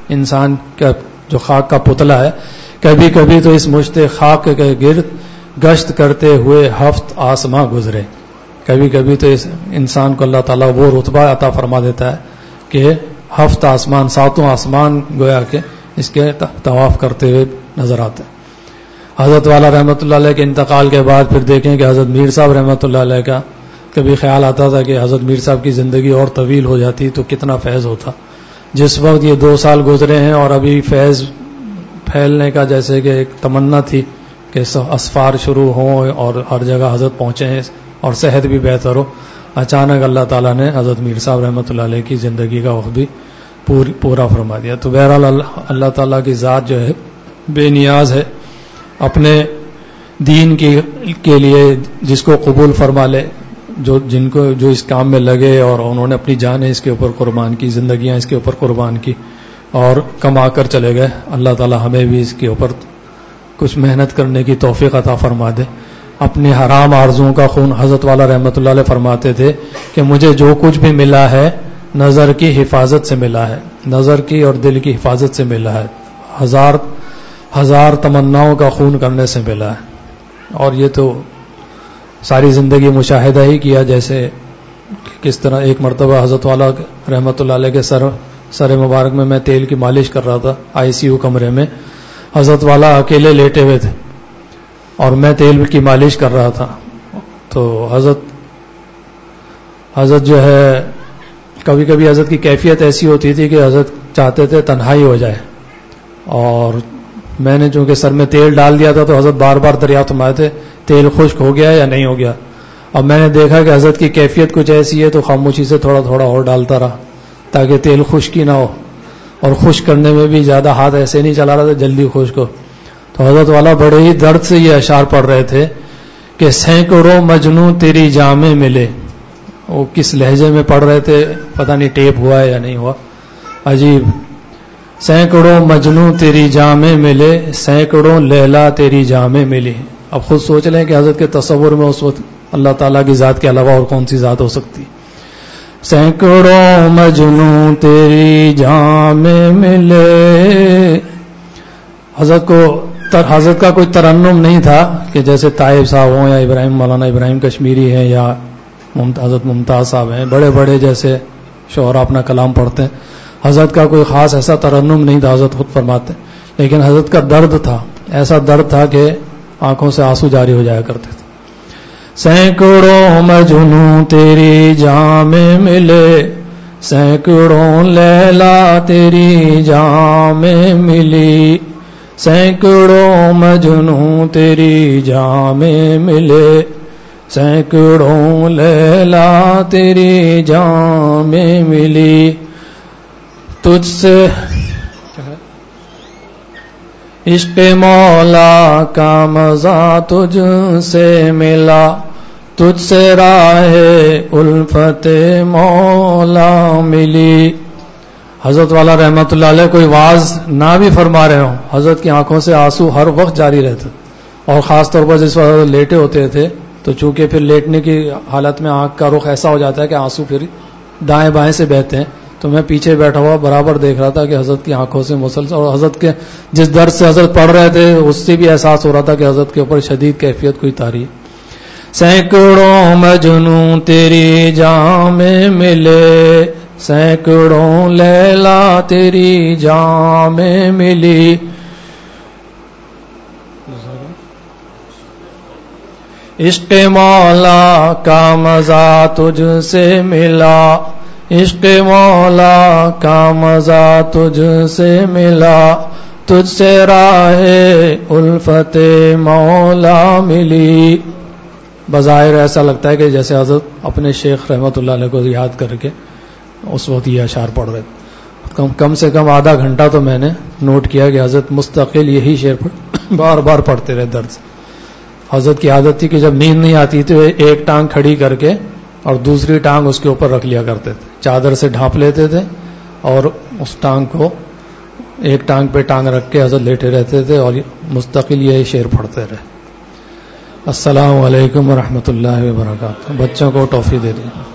انسان کا جو خاک کا پتلا ہے، کبھی کبھی تو اس مشت خاک کے گرد گشت کرتے ہوئے ہفت آسماں گزرے. کبھی کبھی تو اس انسان کو اللہ تعالیٰ وہ رتبہ عطا فرما دیتا ہے کہ ہفت آسمان، ساتوں آسمان گویا کہ اس کے طواف کرتے ہوئے نظر آتے ہیں. حضرت والا رحمۃ اللہ علیہ کے انتقال کے بعد پھر دیکھیں کہ حضرت میر صاحب رحمۃ اللہ علیہ کا کبھی خیال آتا تھا کہ حضرت میر صاحب کی زندگی اور طویل ہو جاتی تو کتنا فیض ہوتا. جس وقت یہ 2 سال گزرے ہیں اور ابھی فیض پھیلنے کا جیسے کہ ایک تمنا تھی کہ اسفار شروع ہوں اور ہر جگہ حضرت پہنچے ہیں اور صحت بھی بہتر ہو، اچانک اللہ تعالیٰ نے حضرت میر صاحب رحمۃ اللہ علیہ کی زندگی کا وقت بھی پورا فرما دیا. تو بہرحال اللہ تعالیٰ کی ذات جو ہے بے نیاز ہے، اپنے دین کے لیے جس کو قبول فرما لے، جو اس کام میں لگے اور انہوں نے اپنی جانیں اس کے اوپر قربان کی، زندگیاں اس کے اوپر قربان کی اور کما کر چلے گئے. اللہ تعالیٰ ہمیں بھی اس کے اوپر کچھ محنت کرنے کی توفیق عطا فرما دے. اپنی حرام آرزوؤں کا خون، حضرت والا رحمۃ اللہ علیہ فرماتے تھے کہ مجھے جو کچھ بھی ملا ہے نظر کی حفاظت سے ملا ہے، نظر کی اور دل کی حفاظت سے ملا ہے، ہزار تمناؤں کا خون کرنے سے ملا ہے. اور یہ تو ساری زندگی مشاہدہ ہی کیا، جیسے کس طرح ایک مرتبہ حضرت والا رحمۃ اللہ علیہ کے سر مبارک میں تیل کی مالش کر رہا تھا ICU کمرے میں. حضرت والا اکیلے لیٹے ہوئے تھے اور میں تیل کی مالش کر رہا تھا. تو حضرت جو ہے کبھی کبھی حضرت کی کیفیت ایسی ہوتی تھی کہ حضرت چاہتے تھے تنہائی ہو جائے، اور میں نے چونکہ سر میں تیل ڈال دیا تھا تو حضرت بار بار دریافت فرمائے تھے تیل خشک ہو گیا یا نہیں ہو گیا. اب میں نے دیکھا کہ حضرت کی کیفیت کچھ ایسی ہے تو خاموشی سے تھوڑا تھوڑا اور ڈالتا رہا تاکہ تیل خشکی نہ ہو، اور خشک کرنے میں بھی زیادہ ہاتھ ایسے نہیں چلا رہا تھا جلدی خشک ہو. تو حضرت والا بڑے ہی درد سے یہ اشعار پڑھ رہے تھے کہ سینکڑوں مجنوں تیری جامیں ملے. وہ کس لہجے میں پڑھ رہے تھے پتہ نہیں، ٹیپ ہوا ہے یا نہیں ہوا، عجیب. سینکڑوں مجنوں تیری جامیں ملے، سینکڑوں لیلا تیری جامیں ملی. اب خود سوچ لیں کہ حضرت کے تصور میں اس وقت اللہ تعالیٰ کی ذات کے علاوہ اور کون سی ذات ہو سکتی. سینکڑوں مجنوں تیری جامیں ملے. حضرت کا کوئی ترنم نہیں تھا کہ جیسے طائب صاحب ہوں یا مولانا ابراہیم کشمیری ہیں یا حضرت ممتاز صاحب ہیں، بڑے بڑے جیسے شعراء اپنا کلام پڑھتے ہیں. حضرت کا کوئی خاص ایسا ترنم نہیں تھا، حضرت خود فرماتے، لیکن حضرت کا درد تھا، ایسا درد تھا کہ آنکھوں سے آنسو جاری ہو جایا کرتے تھے. سینکڑوں مجنوں تیری جامیں ملے، سینکڑوں لیلا تیری جامیں ملی، سینکڑوں مجنوں تیری جامیں ملے، سینکڑوں لیلا تیری جامیں ملی. تجھ سے عشق مولا کا مزہ تجھ سے ملا، تجھ سے راہ الفت مولا ملی. حضرت والا رحمت اللہ علیہ کوئی واز نہ بھی فرما رہے ہوں، حضرت کی آنکھوں سے آنسو ہر وقت جاری رہتے، اور خاص طور پر جس وقت لیٹے ہوتے تھے تو چونکہ پھر لیٹنے کی حالت میں آنکھ کا رخ ایسا ہو جاتا ہے کہ آنسو پھر دائیں بائیں سے بہتے ہیں. تو میں پیچھے بیٹھا ہوا برابر دیکھ رہا تھا کہ حضرت کی آنکھوں سے مسلسل، اور حضرت کے جس درد سے حضرت پڑھ رہے تھے اس سے بھی احساس ہو رہا تھا کہ حضرت کے اوپر شدید کیفیت کوئی طاری ہے. سینکڑوں مجنوں تیری جامیں ملے، سینکڑوں لیلا تیری جامیں ملی. عشق مولا کا مزہ تجھ سے ملا، عشق مولا کا مزہ تجھ سے ملا، تجھ سے راہ الفت مولا ملی. بظاہر ایسا لگتا ہے کہ جیسے حضرت اپنے شیخ رحمت اللہ علیہ کو یاد کر کے اس وقت یہ اشعار پڑھ رہے تھے. کم سے کم آدھا گھنٹہ تو میں نے نوٹ کیا کہ حضرت مستقل یہی شعر بار بار پڑھتے رہے درد سے. حضرت کی عادت تھی کہ جب نیند نہیں آتی تو ایک ٹانگ کھڑی کر کے اور دوسری ٹانگ اس کے اوپر رکھ لیا کرتے تھے، چادر سے ڈھانپ لیتے تھے اور اس ٹانگ کو ایک ٹانگ پہ ٹانگ رکھ کے حضرت لیٹے رہتے تھے اور مستقل یہ شعر پڑھتے رہے. السلام علیکم ورحمۃ اللہ وبرکاتہ. بچوں کو ٹافی دے دیں.